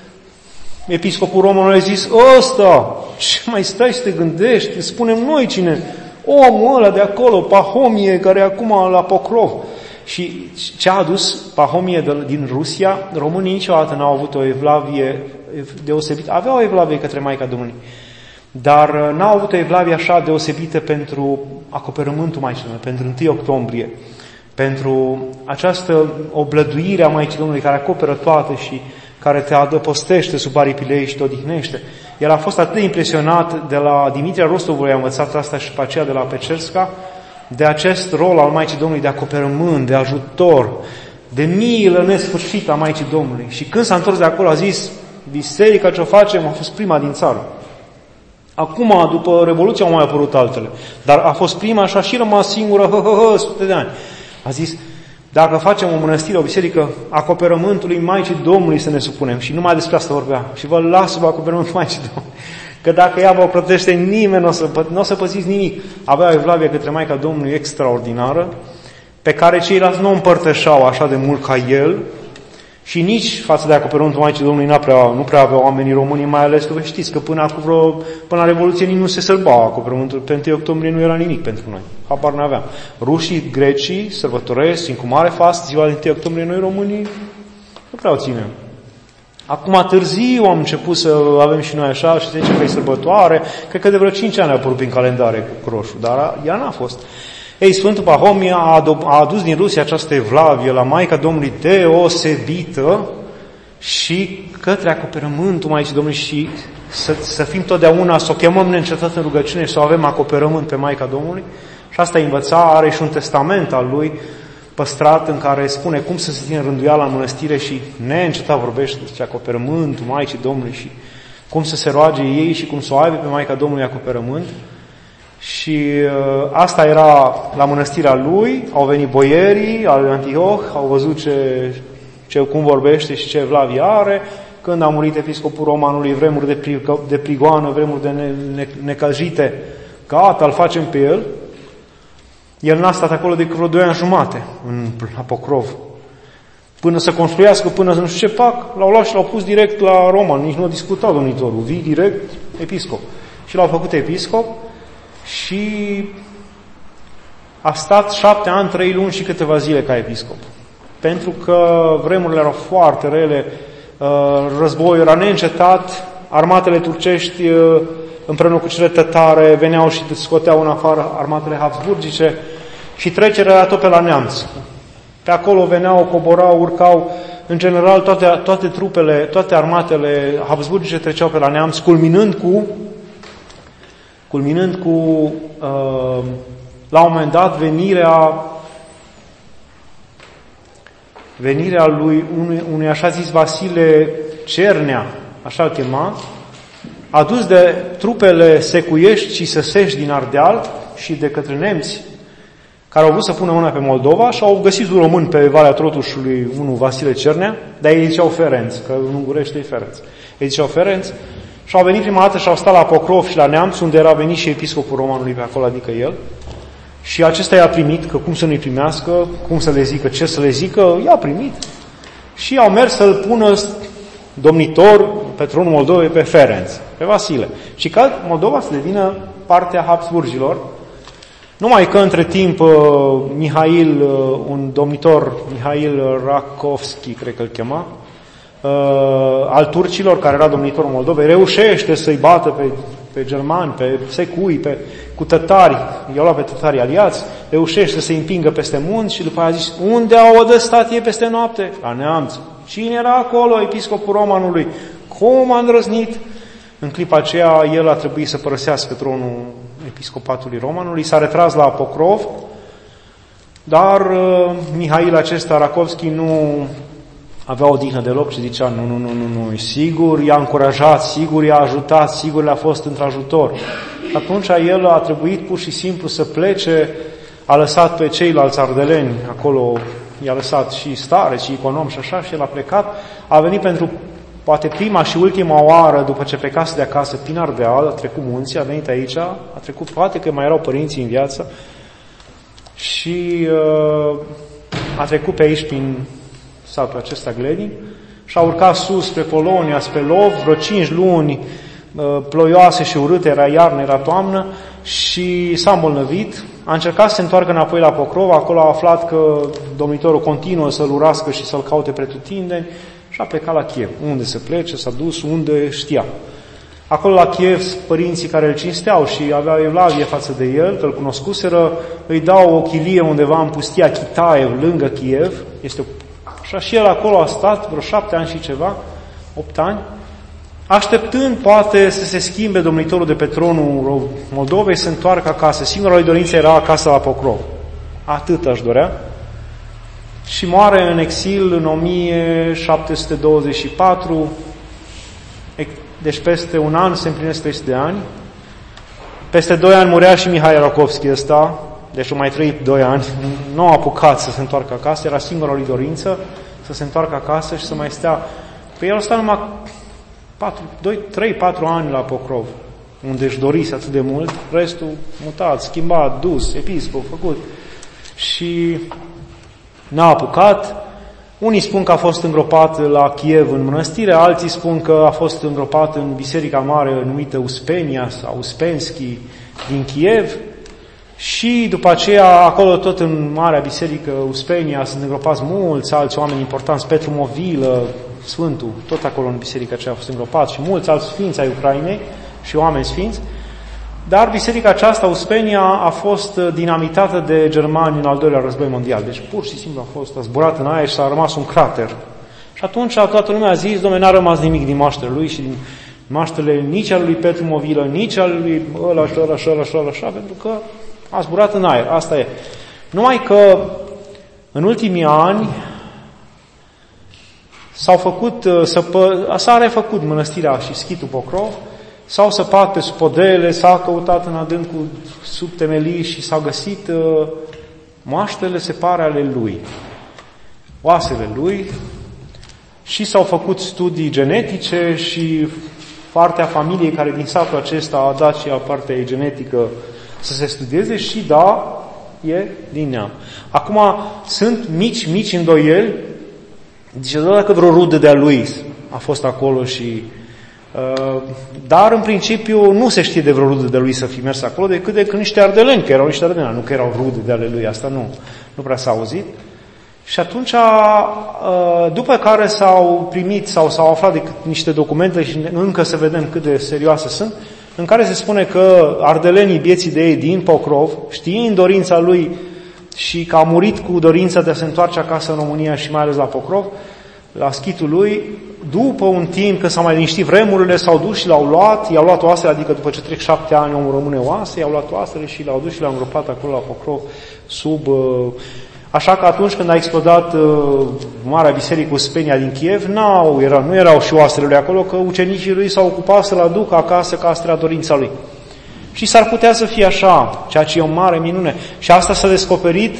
episcopul Romanului, a zis, ăsta, ce mai stai să te gândești, spunem noi cine, omul ăla de acolo, Pahomie, care e acum la Pokrov. Și ce a adus Pahomie de, din Rusia, românii niciodată n-au avut o evlavie deosebită, aveau o evlavie către Maica Domnului, dar n-au avut o evlavie așa deosebită pentru acoperământul Maicii Domnului, pentru întâi octombrie, pentru această oblăduire a Maicii Domnului care acoperă toate și care te adăpostește sub aripilei și te odihnește. El a fost atât de impresionat de la Dimitria Rostovului, a învățat asta și pe aceea de la Pecersca, de acest rol al Maicii Domnului de acoperământ, de ajutor, de milă nesfârșită a Maicii Domnului. Și când s-a întors de acolo a zis, biserica ce o facem a fost prima din țară. Acum, după Revoluție, au mai apărut altele. Dar a fost prima și a și rămas singură, hă, hă, hă, sute de ani. A zis, dacă facem o mănăstire, o biserică, acoperământului Maicii Domnului să ne supunem. Și numai despre asta vorbea. Și vă las sub acoperământul Maicii Domnului. Că dacă ea vă plătește, nimeni nu o să, n o să păziți nimic. Avea o evlavie către Maica Domnului extraordinară, pe care ceilalți nu o împărtășau așa de mult ca el, și nici față de acoperământul Maicii Domnului nu prea, nu prea aveau oamenii români, mai ales că vă știți că până, acum vreo, până la Revoluție nici nu se sărbau acoperământul. Pe întâi octombrie nu era nimic pentru noi. Habar n-aveam. Rușii, grecii, sărbătoresc, în cu mare fast, ziua de întâi octombrie, noi românii nu prea o ținem. Acum târziu am început să avem și noi așa și se zice că e sărbătoare. Cred că de vreo cinci ani a apărut prin calendare cu croșul, dar ea n-a fost. Ei, Sfântul Pahomie a adus din Rusia această evlavie la Maica Domnului deosebită și către acoperământul Maicii Domnului și să, să fim totdeauna, să o chemăm neîncetat în rugăciune și să o avem acoperământ pe Maica Domnului. Și asta învăța, are și un testament al lui păstrat în care spune cum să se ține rânduiala în mănăstire și neîncetat vorbește despre acoperământul Maicii Domnului și cum să se roage ei și cum să o aibă pe Maica Domnului acoperământ. Și uh, asta era la mănăstirea lui, au venit boierii al lui Antioh, au văzut ce, ce, cum vorbește și ce evlavie are. Când a murit episcopul Romanului, vremuri de, pri, de prigoană, vremuri de ne, ne, necăjite, gata, îl facem pe el. El n-a stat acolo decât vreo doi ani jumate în Pokrov. Până să construiască, până să nu știu ce fac, l-au luat și l-au pus direct la Roman, nici nu a discutat domnitorul, vii direct episcop. Și l-au făcut episcop și a stat șapte ani, trei luni și câteva zile ca episcop. Pentru că vremurile erau foarte rele, războiul era neîncetat, armatele turcești împreună cu cele tătare veneau și scoteau în afară armatele habsburgice și trecerea era tot pe la neamț. Pe acolo veneau, coborau, urcau, în general toate, toate trupele, toate armatele habsburgice treceau pe la neamț, culminând cu culminând cu uh, la un moment dat venirea venirea lui unui, unui așa zis Vasile Cernea, așa-l chema, adus de trupele secuiești și săsești din Ardeal și de către nemți, care au vrut să pună mâna pe Moldova și au găsit un român pe Valea Trotușului, unul Vasile Cernea, dar ei ziceau Ferenț, că în ungurește e Ferenț. Ei ziceau Ferenț și au venit prima dată și au stat la Pokrov și la Neamț, unde era venit și episcopul Romanului pe acolo, adică el. Și acesta i-a primit, că cum să nu-i primească, cum să le zică, ce să le zică, i-a primit. Și au mers să-l pună domnitor pe tronul Moldovei pe Ferenț, pe Vasile. Și ca Moldova să devină partea Habsburgilor, numai că între timp Mihail, un domnitor, Mihail Rakovski, cred că îl chema, al turcilor, care era domnitorul Moldovei, reușește să-i bată pe, pe germani, pe secui, pe, cu tătari, i-au luat pe tătarii aliați, reușește să-i împingă peste munți și după aia a zis, unde au odăstat ei peste noapte? La Neamț. Cine era acolo? Episcopul Romanului. Cum a îndrăznit? În clipa aceea, el a trebuit să părăsească tronul episcopatului Romanului, s-a retras la Pokrov, dar uh, Mihail acesta, Rakovski, nu avea o dihnă deloc și zicea, nu, nu, nu, nu, nu, sigur i-a încurajat, sigur i-a ajutat, sigur le-a fost într-ajutor. atunci el a trebuit pur și simplu să plece, a lăsat pe ceilalți ardeleni acolo, i-a lăsat și stare, și econom și așa, și el a plecat, a venit pentru poate prima și ultima oară după ce plecase de acasă prin Ardeal, a trecut munții, a venit aici, a trecut, poate că mai erau părinții în viață, și uh, a trecut pe aici prin satul acesta Gledin și a urcat sus spre Polonia, spre Lov, vreo cinci luni uh, ploioase și urâte, era iarnă, era toamnă, și s-a îmbolnăvit. A încercat să se întoarcă înapoi la Pokrov, acolo a aflat că domnitorul continuă să-l urască și să-l caute pretutindeni și a plecat la Kiev. Unde să plece, s-a dus, unde știa. Acolo la Kiev, părinții care îl cinsteau și aveau evlavie față de el, că îl cunoscuseră, îi dau o chilie undeva în pustia Chitaev, lângă Kiev. Este o... Așa și el acolo a stat vreo șapte ani și ceva, opt ani, așteptând poate să se schimbe domnitorul de pe tronul Moldovei, să întoarcă acasă. Singura lui dorință era acasă la Pokrov. Atât aș dorea. Și moare în exil în o mie șapte sute douăzeci și patru, deci peste un an se împlinesc trei sute de ani. Peste doi ani murea și Mihai Rakovski ăsta, deci o mai trăit doi ani, nu a apucat să se întoarcă acasă, era singura lui dorință să se întoarcă acasă și să mai stea. Păi el a stat numai trei patru ani la Pokrov, unde își dorise atât de mult, restul mutat, schimbat, dus, episcop, făcut. Și n-a apucat. Unii spun că a fost îngropat la Kiev în mănăstire, alții spun că a fost îngropat în biserica mare numită Uspenia sau Uspenski din Kiev. Și după aceea, acolo tot în marea biserică Uspenia sunt îngropați mulți alți oameni importanți, Petru Movilă, Sfântul, tot acolo în biserica aceea a fost îngropat, și mulți alți sfinți ai Ucrainei și oameni sfinți. Dar biserica aceasta, Uspenia, a fost dinamitată de germani în al doilea război mondial. Deci pur și simplu a fost a zburat în aer și s-a rămas un crater. Și atunci toată lumea a zis, dom'le, n-a rămas nimic din moaștele lui și din moaștele nici al lui Petru Movilă, nici al lui ăla și ăla și ăla și ăla și ăla, pentru că a zburat în aer. Asta e. Numai că în ultimii ani s-au făcut, s-a refăcut mănăstirea și schitul Pokrov, s-au săpat pe spodele, s-a căutat în adâncul sub temelii și s-au găsit uh, moaștele, se pare, ale lui, oasele lui, și s-au făcut studii genetice și partea familiei care din satul acesta a dat și a partea ei genetică să se studieze și da, e din neam. Acum sunt mici, mici îndoieli, zice, da, dacă vreo rudă de-a lui a fost acolo și dar în principiu nu se știe de vreo rudă de lui să fi mers acolo decât de niște ardeleni, că erau niște ardeleni, nu că erau rude de ale lui, asta nu, nu prea s-a auzit. Și atunci, după care s-au primit sau s-au aflat de niște documente și încă să vedem cât de serioase sunt, în care se spune că ardelenii vieții de ei din Pokrov, știind dorința lui și că a murit cu dorința de a se întoarce acasă în România și mai ales la Pokrov, la schitul lui, după un timp, că s-au mai liniștit vremurile, s-au dus și l-au luat, i-au luat oasele, adică după ce trec șapte ani omul rămâne oase, i-au luat oasele și l-au dus și l-au îngropat acolo la Pokrov, sub... Așa că atunci când a explodat Marea Biserică Uspenia din Kiev, n-au, era, nu erau și oasele lui acolo, că ucenicii lui s-au ocupat să-l aducă acasă, că asta era dorința lui. Și s-ar putea să fie așa, ceea ce e o mare minune. Și asta s-a descoperit.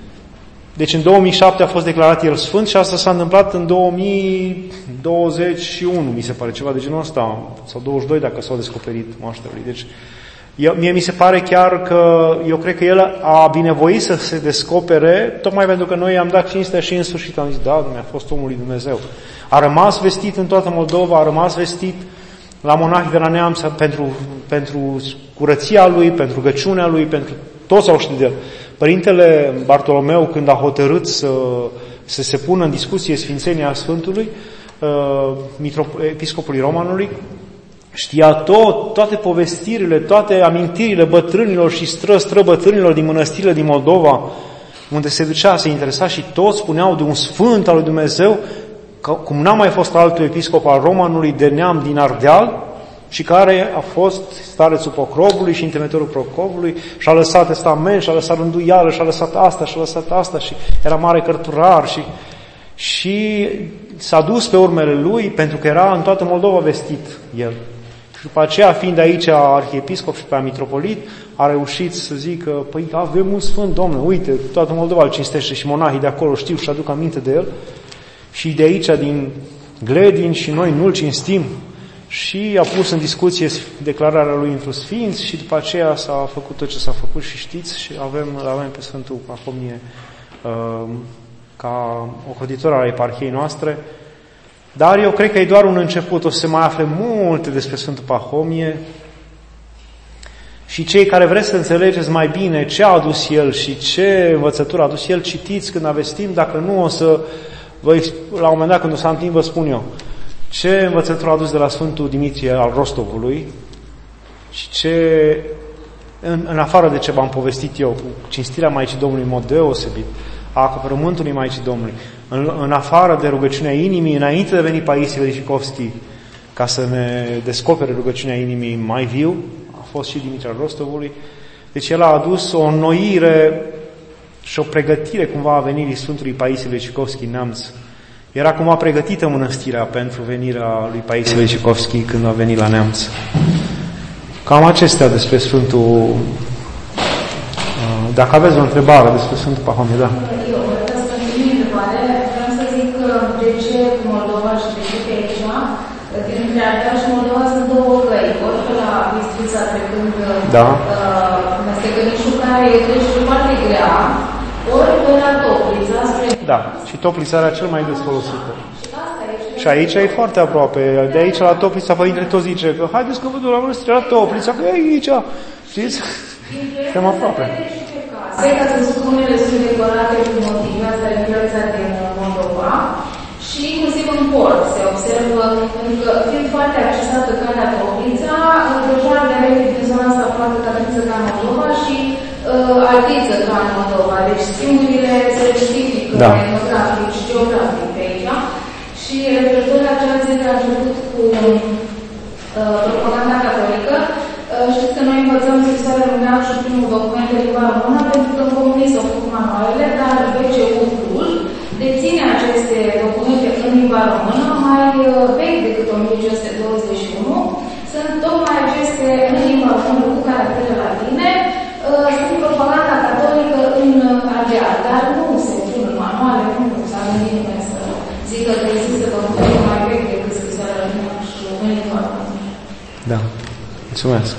Deci în două mii șapte a fost declarat el sfânt și asta s-a întâmplat în două mii douăzeci și unu, mi se pare, ceva de genul ăsta, sau douăzeci și doi dacă s-au descoperit moaștele lui. Deci eu, mie mi se pare chiar că, eu cred că el a binevoit să se descopere, tocmai pentru că noi i-am dat cinstea și în sfârșit am zis, da, a fost omul lui Dumnezeu. A rămas vestit în toată Moldova, a rămas vestit la monahii de la Neamț pentru, pentru curăția lui, pentru rugăciunea lui, pentru toți au știut de el. Părintele Bartolomeu, când a hotărât să, să se pună în discuție sfințenia Sfântului, uh, episcopului Romanului, știa tot, toate povestirile, toate amintirile bătrânilor și stră, stră bătrânilor din mănăstirile din Moldova, unde se ducea, se interesa și toți spuneau de un sfânt al lui Dumnezeu, că, cum n-a mai fost altul episcop al Romanului de neam din Ardeal, și care a fost starețul Pokrovului și întemeitorul Pokrovului și a lăsat testament, și a lăsat rânduială, și a lăsat asta, și a lăsat asta, și era mare cărturar și, și s-a dus pe urmele lui pentru că era în toată Moldova vestit el. Și după aceea, fiind aici arhiepiscop și pe mitropolit, a reușit să zică, păi avem un sfânt, Domnule, uite, toată Moldova îl cinstește și monahii de acolo știu și aduc aminte de el. Și de aici, din Gledin, și noi nu-l cinstim. Și a pus în discuție declararea lui într-un sfinț și după aceea s-a făcut tot ce s-a făcut și știți, și avem, avem pe Sfântul Pahomie uh, ca ocrotitor al eparhiei noastre. Dar eu cred că e doar un început, o să se mai afle multe despre Sfântul Pahomie și cei care vreți să înțelegeți mai bine ce a adus el și ce învățătură a adus el, citiți când aveți timp, dacă nu o să, vă, la un moment dat când o să am timp vă spun eu, ce învățătură a adus de la Sfântul Dimitrie al Rostovului și ce, în, în afară de ce v-am povestit eu, cu cinstirea Maicii Domnului în mod deosebit, a acoperământului Maicii Domnului, în, în afară de rugăciunea inimii, înainte de veni Paisie Verișikovski, ca să ne descopere rugăciunea inimii mai viu, a fost și Dimitrie al Rostovului. Deci el a adus o înnoire și o pregătire cumva a venirii Sfântului Paisie Verișikovski în Neamț. Era cumva pregătită mănăstirea pentru venirea lui Paisie Verișikovski când a venit la Neamț. Cam acestea despre Sfântul... Dacă aveți o întrebare despre Sfântul Pahomie, da. Eu vreau să îmi întrebare. Vreau să zic de ce Moldova și de ce pe aici, dintre Ardeal și Moldova sunt două căi. Ori pe la Bistrița trecând da. Mestecănișul care e o și foarte grea, ori pe la Toplița spre... Da, și Toplița era cel mai des folosită. Și aici e foarte aproape. De aici la Toplița, Părintele tot zice că haideți că vă duc la mănăstire la Toplița, că e aici. Știți? Suntem aproape. Cred că sunt unele sunt decorate cu motive, asta e viața din Moldova, și inclusiv în port se observă, pentru că fiind foarte accesată calea Toplița, deja de repede din zona asta poate Catăriță ca Moldova și uh, Altiță ca Moldova. Deci schimburile se justifică da. etnografic și geografic pe aici. Și referitor la ce ați zis a început cu uh, propaganda catolică, știți că noi învățăm scrisoarea românească și primul document de limba română, pentru că în comunism au făcut manualele, dar B C U-ul deține aceste documente în limba română mai vechi decât o mie cinci sute douăzeci și unu. Sunt tocmai aceste în limba română cu caractere latine, sunt propaganda catolică în Ardeal, dar nu se pun în manuale, nu s-a gândit nimeni să zică că există documente mai vechi decât scrisoarea românească și în limba română. Da. Mulțumesc.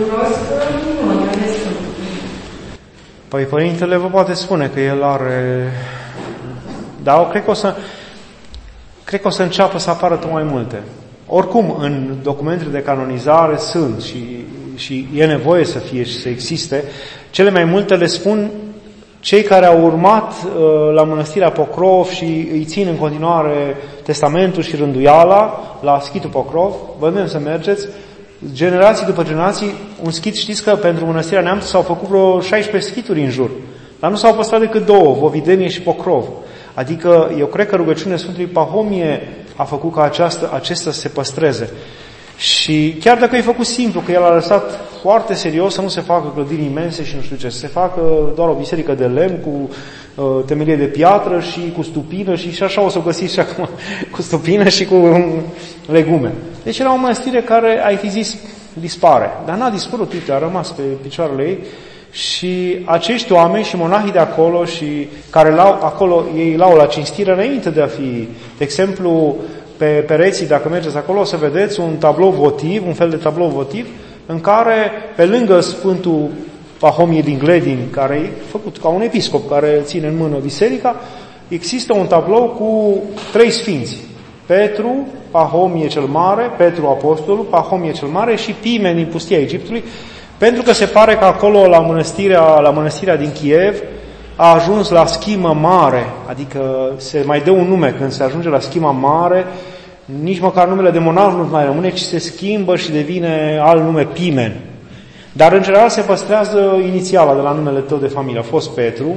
Păi Părintele vă poate spune că el are... Dar cred că o să, cred că o să înceapă să apară tot mai multe. Oricum, în documentele de canonizare sunt și, și e nevoie să fie și să existe. Cele mai multe le spun cei care au urmat uh, la Mănăstirea Pokrov și îi țin în continuare testamentul și rânduiala la Schitul Pokrov. Vă îndemn să mergeți. Generații după generații, un schit, știți că pentru Mănăstirea Neamț s-au făcut vreo șaisprezece schituri în jur, dar nu s-au păstrat decât două, Vovidenie și Pokrov. Adică eu cred că rugăciunea Sfântului Pahomie a făcut ca aceasta, acesta să se păstreze. Și chiar dacă e făcut simplu, că el a lăsat foarte serios să nu se facă clădiri imense și nu știu ce, să se facă doar o biserică de lemn cu uh, temelie de piatră și cu stupină și, și așa o să o găsiți și acum, cu stupină și cu um, legume. Deci era o mănăstire care, ai fi zis, dispare. Dar n-a dispărut, uite, a rămas pe picioarele ei și acești oameni și monahii de acolo și care lau, acolo, ei lau la cinstire înainte de a fi, de exemplu, pe pereții, dacă mergeți acolo, o să vedeți un tablou votiv, un fel de tablou votiv, în care, pe lângă Sfântul Pahomie din Gledin, care e făcut ca un episcop care ține în mână biserica, există un tablou cu trei sfinți. Petru, Pahomie cel Mare, Petru Apostolul, Pahomie cel Mare și Pimen din pustia Egiptului, pentru că se pare că acolo, la mănăstirea, la mănăstirea din Kiev, a ajuns la schimă mare, adică se mai dă un nume când se ajunge la schima mare, nici măcar numele de monah nu mai rămâne, ci se schimbă și devine alt nume, Pimen. Dar în general se păstrează inițiala de la numele tău de familie. A fost Petru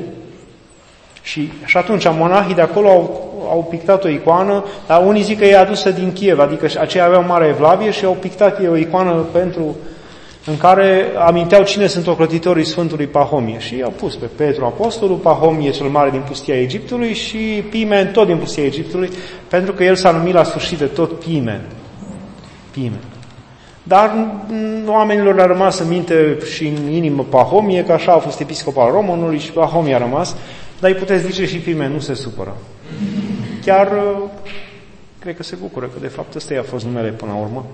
și, și atunci monahii de acolo au, au pictat o icoană, dar unii zic că e adusă din Kiev, adică aceia aveau mare evlavie și au pictat ei o icoană pentru... în care aminteau cine sunt ocrotitorii Sfântului Pahomie. Și i-au pus pe Petru Apostolul, Pahomie cel Mare din pustia Egiptului și Pimen tot din pustia Egiptului, pentru că el s-a numit la sfârșit de tot Pimen. Pimen. Dar oamenilor le-a rămas în minte și în inimă Pahomie, că așa a fost episcop al Românului și Pahomie a rămas, dar îi puteți zice și Pimen, nu se supără. Chiar cred că se bucură, că de fapt ăsta i-a fost numele până la urmă.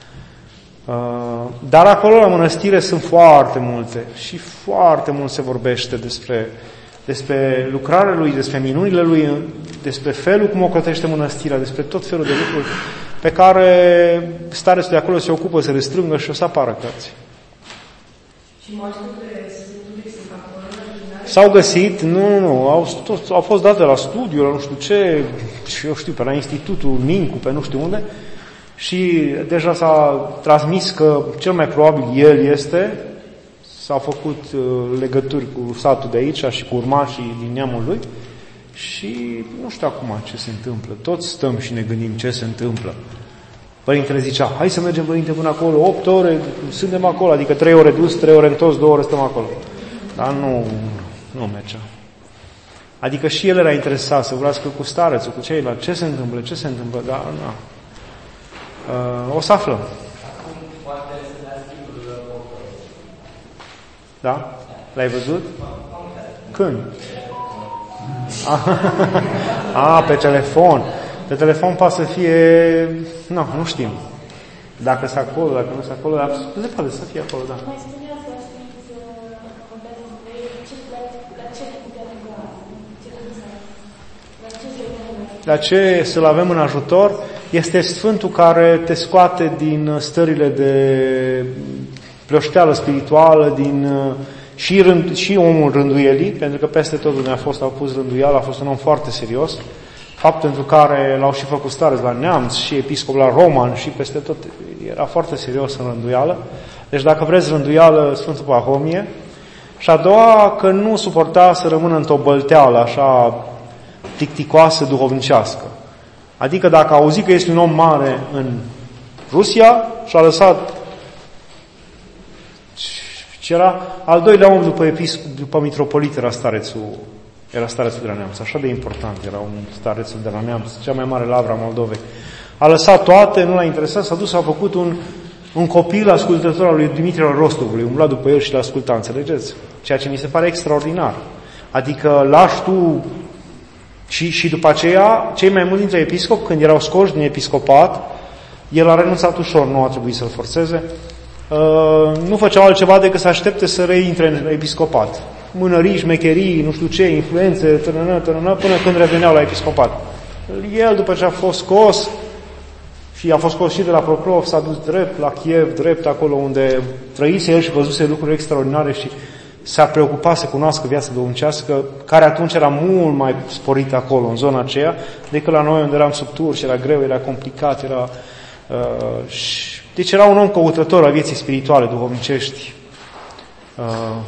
Dar acolo la mănăstire sunt foarte multe și foarte mult se vorbește despre, despre lucrarea lui, despre minunile lui, despre felul cum o cătește mănăstirea, despre tot felul de lucruri pe care starețul de acolo se ocupă să le strângă și o să apară cărți. Și moaștele Sfântului sunt acolo? S-au găsit, nu, nu, au, tot, au fost date la studiu, la nu știu ce, și eu știu, pe la Institutul Mincu, pe nu știu unde, și deja s-a transmis că cel mai probabil el este, s-au făcut uh, legături cu satul de aici și cu urmașii din neamul lui și nu știu acum ce se întâmplă. Toți stăm și ne gândim ce se întâmplă. Părintele zicea, hai să mergem, părinte, până acolo, opt ore, suntem acolo, adică trei ore dus, trei ore întors, două ore stăm acolo. Dar nu, nu mergea. Adică și el era interesat să vorbească cu starețul, cu ceilalți, ce se întâmplă, ce se întâmplă, dar nu. Uh, o să aflăm. Acum poate să dea schimbul. Da? L-ai văzut? Când? A, pe telefon. Pe telefon poate să fie... Nu, nu știm. Dacă sunt acolo, dacă nu sunt acolo, dar le poate să fie acolo, da. Mai spuneați că știți să vorbeați despre ce, la ce putea ruga, ce la ce se ruga. La ce să-L avem în ajutor? Este Sfântul care te scoate din stările de pleoșteală spirituală, din, și, rând, și omul rânduielii, pentru că peste tot unde a fost, au pus rânduială, a fost un om foarte serios, fapt pentru care l-au și făcut stareț la Neamț și episcop la Roman și peste tot, era foarte serios în rânduială. Deci dacă vreți rânduială, Sfântul Pahomie. Și a doua, că nu suporta să rămână într-o bălteală așa ticticoasă duhovnicească. Adică dacă a auzit că este un om mare în Rusia și a lăsat, și era al doilea om după episcop, după mitropolit era starețul, era starețul de la Neamț. Așa de important era un starețul de la Neamț, cea mai mare lavra a Moldovei. A lăsat toate, nu l-a interesat, s-a dus, a făcut un, un copil ascultător al lui Dimitrie al Rostovului, umbla după el și l-a ascultat, înțelegeți? Ceea ce mi se pare extraordinar. Adică lași tu. Și, și după aceea, cei mai mulți dintre episcopi, când erau scoși din episcopat, el a renunțat ușor, nu a trebuit să-l forțeze, uh, nu făceau altceva decât să aștepte să reintre în episcopat. Mânării, șmecherii, nu știu ce, influențe, tărănă, tărănă, până când reveneau la episcopat. El, după ce a fost scos, și a fost scos și de la Proprov, s-a dus drept la Kiev, drept acolo unde trăise el și văzuse lucruri extraordinare și s-a preocupat să cunoască viața duhovnicească, care atunci era mult mai sporită acolo, în zona aceea, decât la noi unde eram sub tur și era greu, era complicat, era... Uh, și, deci era un om căutător al vieții spirituale, duhovnicești. Uh,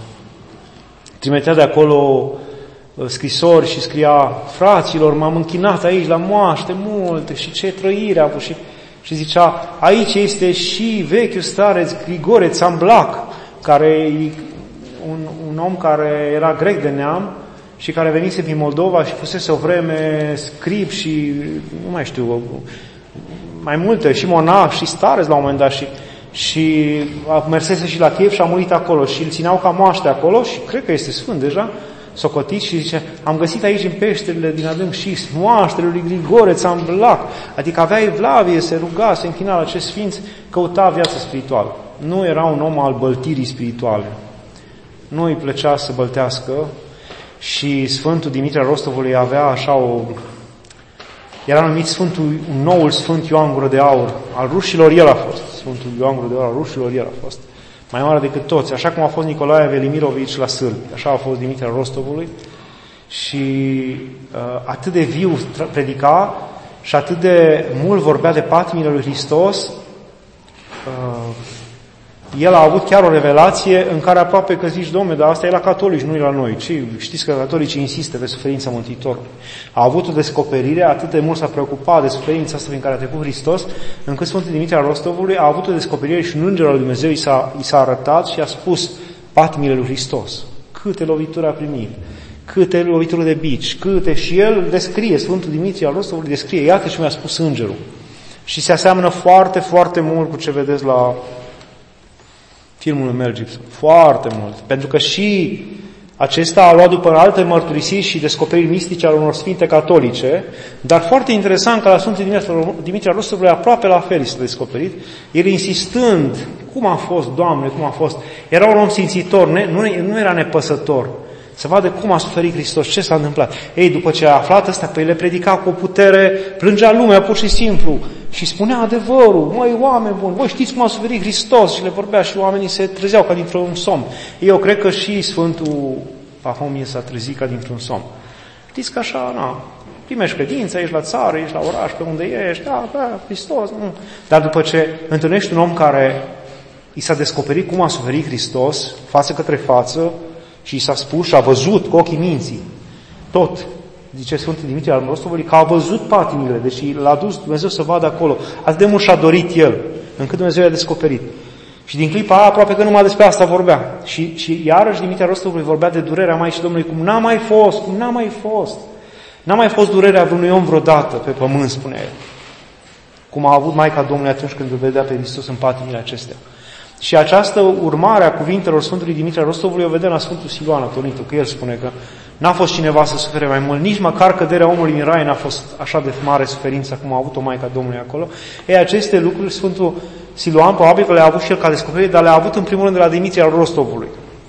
trimitea de acolo uh, scrisori și scria, fraților, m-am închinat aici la moaște multe și ce trăire a avut și, și zicea, aici este și vechiul stareț Grigore Țamblac, care Un, un om care era grec de neam și care venise din Moldova și fusese o vreme scrib și, nu mai știu, mai multe, și monah și stareț la un moment dat și, și a mersese și la Kiev și a murit acolo și îl țineau ca moaște acolo și cred că este sfânt deja, socotit și zice, am găsit aici în peșterile din adânc și moaștele lui Grigore Țamblac, adică avea evlavie, se ruga, se închina la acest sfinț, căuta viața spirituală. Nu era un om al băltirii spirituale. Nu îi plăcea să băltească și Sfântul Dimitrie Rostovului avea așa o... Era numit Sfântul, noul Sfânt Ioan Gură de Aur. Al rușilor el a fost. Sfântul Ioan Gură de Aur al rușilor el a fost. Mai mare decât toți. Așa cum a fost Nicolae Velimirovici la sârbi. Așa a fost Dimitrie Rostovului. Și uh, atât de viu predica și atât de mult vorbea de patimile lui Hristos. Uh, El a avut chiar o revelație în care aproape că zici, dom'le, dar asta e la catolici, nu e la noi. Ci, știți că catolicii insistă pe suferința Mântuitorului. A avut o descoperire, atât de mult s-a preocupat de suferința asta prin care a trecut Hristos, încât Sfântul Dimitrie al Rostovului a avut o descoperire și un înger al lui Dumnezeu i s-a, i s-a arătat și a spus patimile lui Hristos. Câte lovituri a primit, câte lovituri de bici, câte... Și el descrie, Sfântul Dimitrie al Rostovului descrie, iată ce mi-a spus îngerul. Și se aseamănă foarte, foarte mult cu ce vedeți la filmul lui Mel Gibson. Foarte mult. Pentru că și acesta a luat după alte mărturisiri și descoperiri mistice ale unor sfinte catolice, dar foarte interesant că la Sfântul Dimitrie al Rostrovului aproape la fel s-a descoperit, el insistând, cum a fost, Doamne, cum a fost, era un om simțitor, nu, nu era nepăsător, să vadă cum a suferit Hristos, ce s-a întâmplat. Ei, după ce a aflat ăsta, pe le predica cu o putere, plângea lumea pur și simplu și spunea adevărul. Măi, oameni buni, voi știți cum a suferit Hristos? Și le vorbea și oamenii se trezeau ca dintr-un somn. Eu cred că și Sfântul Pahomie s-a trezit ca dintr-un somn. Știți că așa, na, primești credință, ești la țară, ești la oraș, pe unde ești, da, da, Hristos, nu. Dar după ce întâlnești un om care i s-a descoperit cum a suferit Hristos, față către față, și s-a spus și a văzut cu ochii minții tot, zice Sfântul Dimitrie al Rostovului, că a văzut patimile, deci l-a dus Dumnezeu să vadă acolo. Atât de mult și-a dorit el, încât Dumnezeu i-a descoperit. Și din clipa aia, aproape că numai despre asta vorbea. Și, și iarăși Dimitrie al Rostovului vorbea de durerea Maicii Domnului, cum n-a mai fost, cum n-a mai fost. N-a mai fost durerea vreunui om vreodată pe pământ, spunea el. Cum a avut Maica Domnului atunci când îl vedea pe Hristos în patimile acestea. Și această urmare a cuvintelor Sfântului Dimitrie al Rostovului o vedem la Sfântul Siluan Atonitul, că el spune că n-a fost cineva să sufere mai mult, nici măcar căderea omului în rai n-a fost așa de mare suferință cum a avut-o Maica Domnului acolo. Ei, aceste lucruri Sfântul Siluan probabil că le-a avut și el ca descoperire, dar le-a avut în primul rând de la Dimitrie al Rostovului.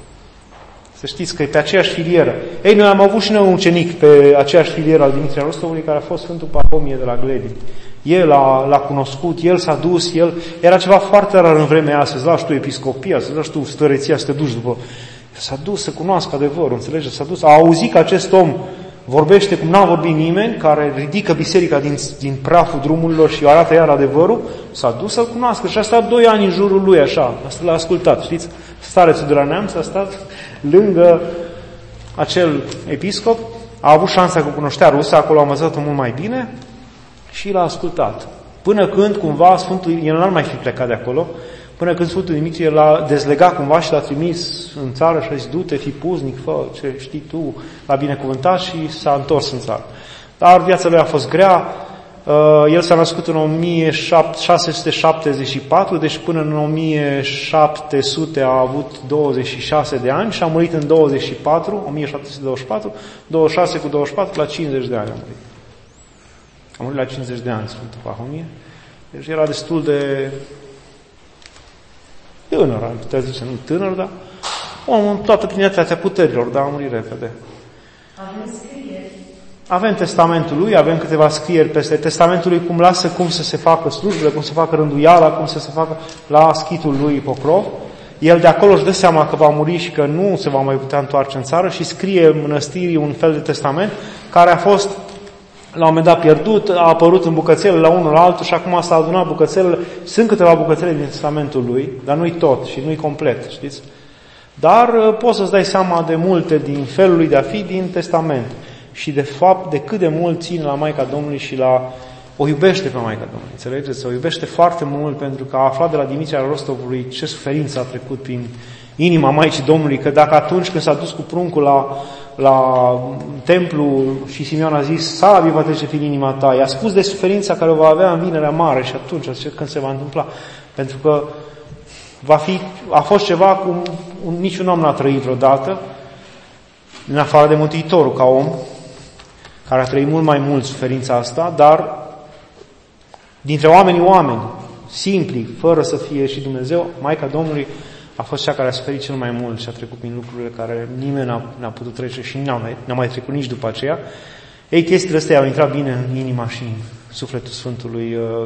Să știți că e pe aceeași filieră. Ei, noi am avut și noi un ucenic pe aceeași filieră al Dimitrie al Rostovului, care a fost Sfântul Pahomie de la Gledin. El l-a, l-a cunoscut, el s-a dus, el era ceva foarte rar în vremea aia, să-ți lași tu episcopia, să-ți lași tu stăreția, să te duci după. S-a dus să cunoască adevărul, înțelegeți? S-a dus, a auzit că acest om vorbește cum n-a vorbit nimeni, care ridică biserica din, din praful drumurilor și arată iar adevărul, s-a dus să-l cunoască și a stat doi ani în jurul lui, așa, asta l-a ascultat, știți? Starețul de la Neamț a stat lângă acel episcop, a avut șansa că cunoștea rusa, acolo a învățat-o mult mai bine, și l-a ascultat. Până când cumva Sfântul, el n-ar mai fi plecat de acolo, până când Sfântul Dimitrie l-a dezlegat cumva și l-a trimis în țară și a zis, du-te, fii puznic, fă ce știi tu, l-a binecuvântat și s-a întors în țară. Dar viața lui a fost grea, el s-a născut în o mie șase sute șaptezeci și patru, deci până în o mie șapte sute a avut douăzeci și șase de ani și a murit în douăzeci și patru, o mie șapte sute douăzeci și patru, douăzeci și șase cu douăzeci și patru, la cincizeci de ani a murit. A murit la cincizeci de ani Sfântul Pahomie. Deci era destul de tânăr, am putea zice, nu tânăr, dar omul toată plinătatea puterilor, dar a murit repede. Avem scrieri. Avem testamentul lui, avem câteva scrieri peste testamentul lui, cum lasă cum să se facă slujbele, cum să se facă rânduiala, cum să se facă la schitul lui Poprov. El de acolo își dă seama că va muri și că nu se va mai putea întoarce în țară și scrie în mănăstirii un fel de testament care a fost la un moment dat pierdut, a apărut în bucățele la unul la altul și acum s-a adunat bucățelele. Sunt câteva bucățele din testamentul lui, dar nu-i tot și nu-i complet, știți? Dar poți să-ți dai seama de multe din felul lui de a fi din testament și de fapt de cât de mult ține la Maica Domnului și la o iubește pe Maica Domnului, înțelegeți? O iubește foarte mult pentru că a aflat de la Dimitrie al Rostovului ce suferință a trecut prin inima Maicii Domnului, că dacă atunci când s-a dus cu pruncul la, la templu și Simeon a zis, sabie va trece prin inima ta, i-a spus de suferința care o va avea în vinerea mare și atunci, când se va întâmpla. Pentru că va fi, a fost ceva cum niciun om n-a trăit vreodată, în afară de Mântuitorul ca om, care a trăit mult mai mult suferința asta, dar dintre oamenii oameni, simpli, fără să fie și Dumnezeu, Maica Domnului a fost cea care a suferit cel mai mult și a trecut prin lucrurile care nimeni n-a, n-a putut trece și n-a mai, n-a mai trecut nici după aceea. Ei, chestiile astea au intrat bine în inima și în sufletul Sfântului uh,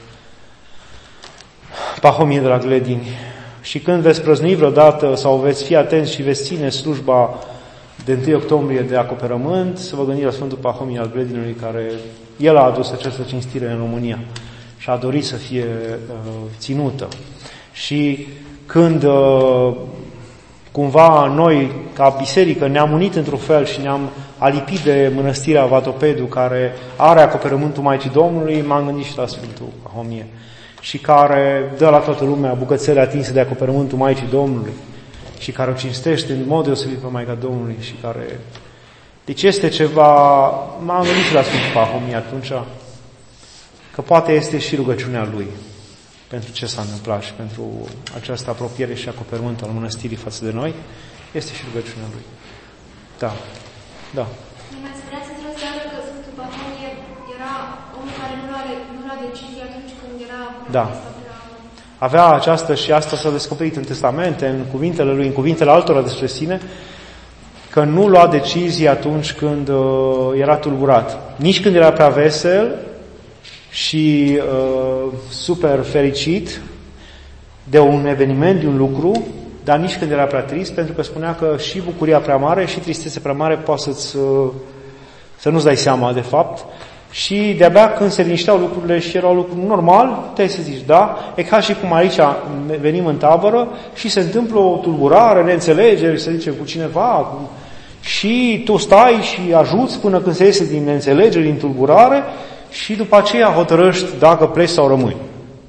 Pahomie de la Gledini. Și când veți prăznui vreodată sau veți fi atenți și veți ține slujba de întâi octombrie de acoperământ, să vă gândiți la Sfântul Pahomie al Gledinului, care el a adus această cinstire în România și a dorit să fie uh, ținută. Și când uh, cumva noi, ca biserică, ne-am unit într-un fel și ne-am alipit de mănăstirea Vatopedu, care are acoperământul Maicii Domnului, m-am gândit și la Sfântul Pahomie, și care dă la toată lumea bucățele atinse de acoperământul Maicii Domnului și care o cinstește în mod deosebit pe Maica Domnului și care... Deci este ceva... M-am gândit și la Sfântul Pahomie atunci, că poate este și rugăciunea lui pentru ce s-a întâmplat și pentru această apropiere și acoperământ al mănăstirii față de noi, este și rugăciunea lui. Da. Da. Mai spuneați într-o seară că Sfântul Pahomie era omul care nu lua, nu lua decizii atunci când era... Da. Avea această, și asta s-a descoperit în testamente, în cuvintele lui, în cuvintele altora despre sine, că nu lua decizii atunci când uh, era tulburat. Nici când era prea vesel și uh, super fericit de un eveniment, de un lucru, dar nici când era prea trist, pentru că spunea că și bucuria prea mare și tristețe prea mare poate să-ți, uh, să nu-ți dai seama de fapt. Și de-abia când se linișteau lucrurile și erau lucruri normal, puteai să zici, da, e ca și cum aici venim în tabără și se întâmplă o tulburare, neînțelegeri, să zicem, cu cineva, și tu stai și ajuți până când se iese din neînțelegeri, din tulburare și după aceea hotărăști dacă pleci sau rămâi.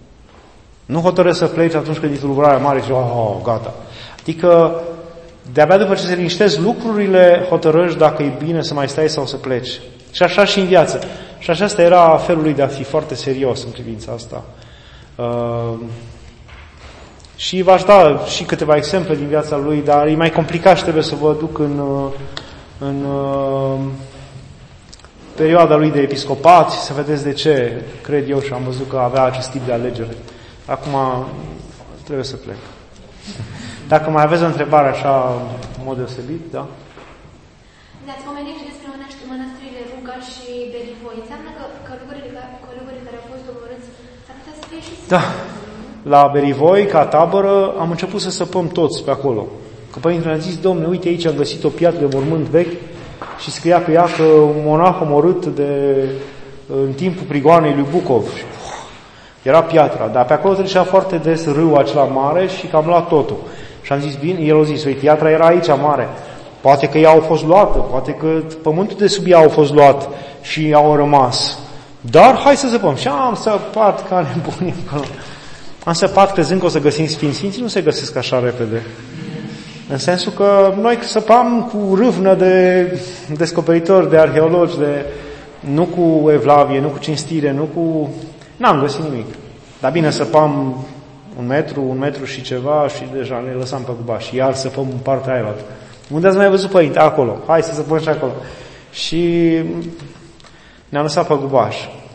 Nu hotărăști să pleci atunci când e tulburarea mare și oh, gata. Adică de-abia după ce se liniștesc lucrurile, hotărăști dacă e bine să mai stai sau să pleci. Și așa și în viață. Și așa era felul lui de a fi foarte serios în privința asta. Uh, și v-aș da și câteva exemple din viața lui, dar e mai complicat și trebuie să vă duc în, în uh, perioada lui de episcopat și să vedeți de ce, cred eu, și am văzut că avea acest tip de alegere. Acum trebuie să plec. Dacă mai aveți o întrebare așa, în mod deosebit, da? Ne-ați pomenit și despre mănăstirile Ruga și Berivoi. Înseamnă că călugării care au fost omorâți s-ar putea să fie și... Da. La Berivoi, ca tabără, am început să săpăm toți pe acolo. Că părintele ne-a zis, domne, uite aici am găsit o piatră de mormânt vechi și scria pe ea că un monah omorât de, în timpul prigoanei lui Bucov. Era piatra, dar pe acolo trecea foarte des râul acela mare și că am luat totul. Și am zis, bine, el a zis, uite, piatra era aici mare. Poate că ea au fost luată, poate că pământul de sub ea au fost luat și au rămas. Dar hai să săpăm. Și am săpat ca nebunii acolo. Am săpat crezând că o să găsim sfinți. Sfinții nu se găsesc așa repede. În sensul că noi săpam cu râvnă de descoperitori, de arheologi, de, nu cu evlavie, nu cu cinstire, nu cu... N-am găsit nimic. Dar bine, săpam un metru, un metru și ceva și deja ne lăsam pe guba. Și iar săpăm în partea aia. Unde ați mai văzut părinte? Acolo. Hai să săpăm și acolo. Și ne-am lăsat pe gubaș.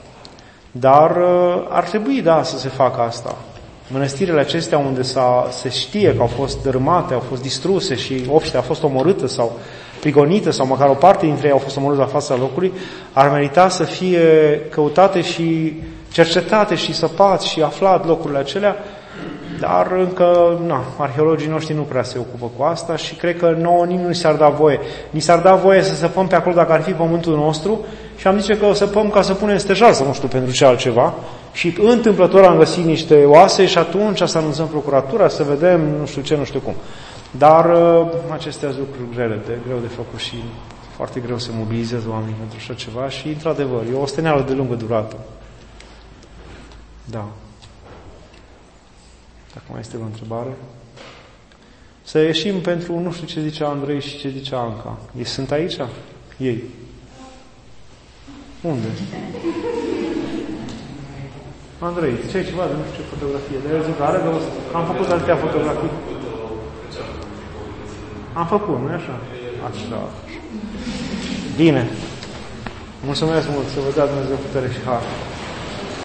Dar ar trebui, da, să se facă asta. Mănăstirile acestea unde s-a, se știe că au fost dărâmate, au fost distruse și obștea a fost omorâtă sau prigonită sau măcar o parte dintre ei au fost omorâți la fața locului, ar merita să fie căutate și cercetate și săpați și aflat locurile acelea, dar încă, na, arheologii noștri nu prea se ocupă cu asta și cred că nouă nimeni nu s-ar da voie. Ni s-ar da voie să săpăm pe acolo dacă ar fi pământul nostru și am zice că o săpăm ca să punem stejar sau nu știu pentru ce altceva și întâmplător am găsit niște oase și atunci să anunțăm procuratura, să vedem nu știu ce, nu știu cum. Dar acestea sunt lucruri grele, de greu de făcut și foarte greu să mobilizează oamenii pentru așa ceva și, într-adevăr, e o osteneală de lungă durată. Da. Dacă mai este o întrebare. Să ieșim pentru, nu știu ce zicea Andrei și ce zicea Anca. Ei sunt aici? Ei. Unde? Andrei, ce ai ceva de nu știu ce fotografie? De el zic, are de am făcut atâtea fotografii. Am făcut, nu-i așa? Așa. Bine. Mulțumesc mult, să vă dea Dumnezeu putere și har.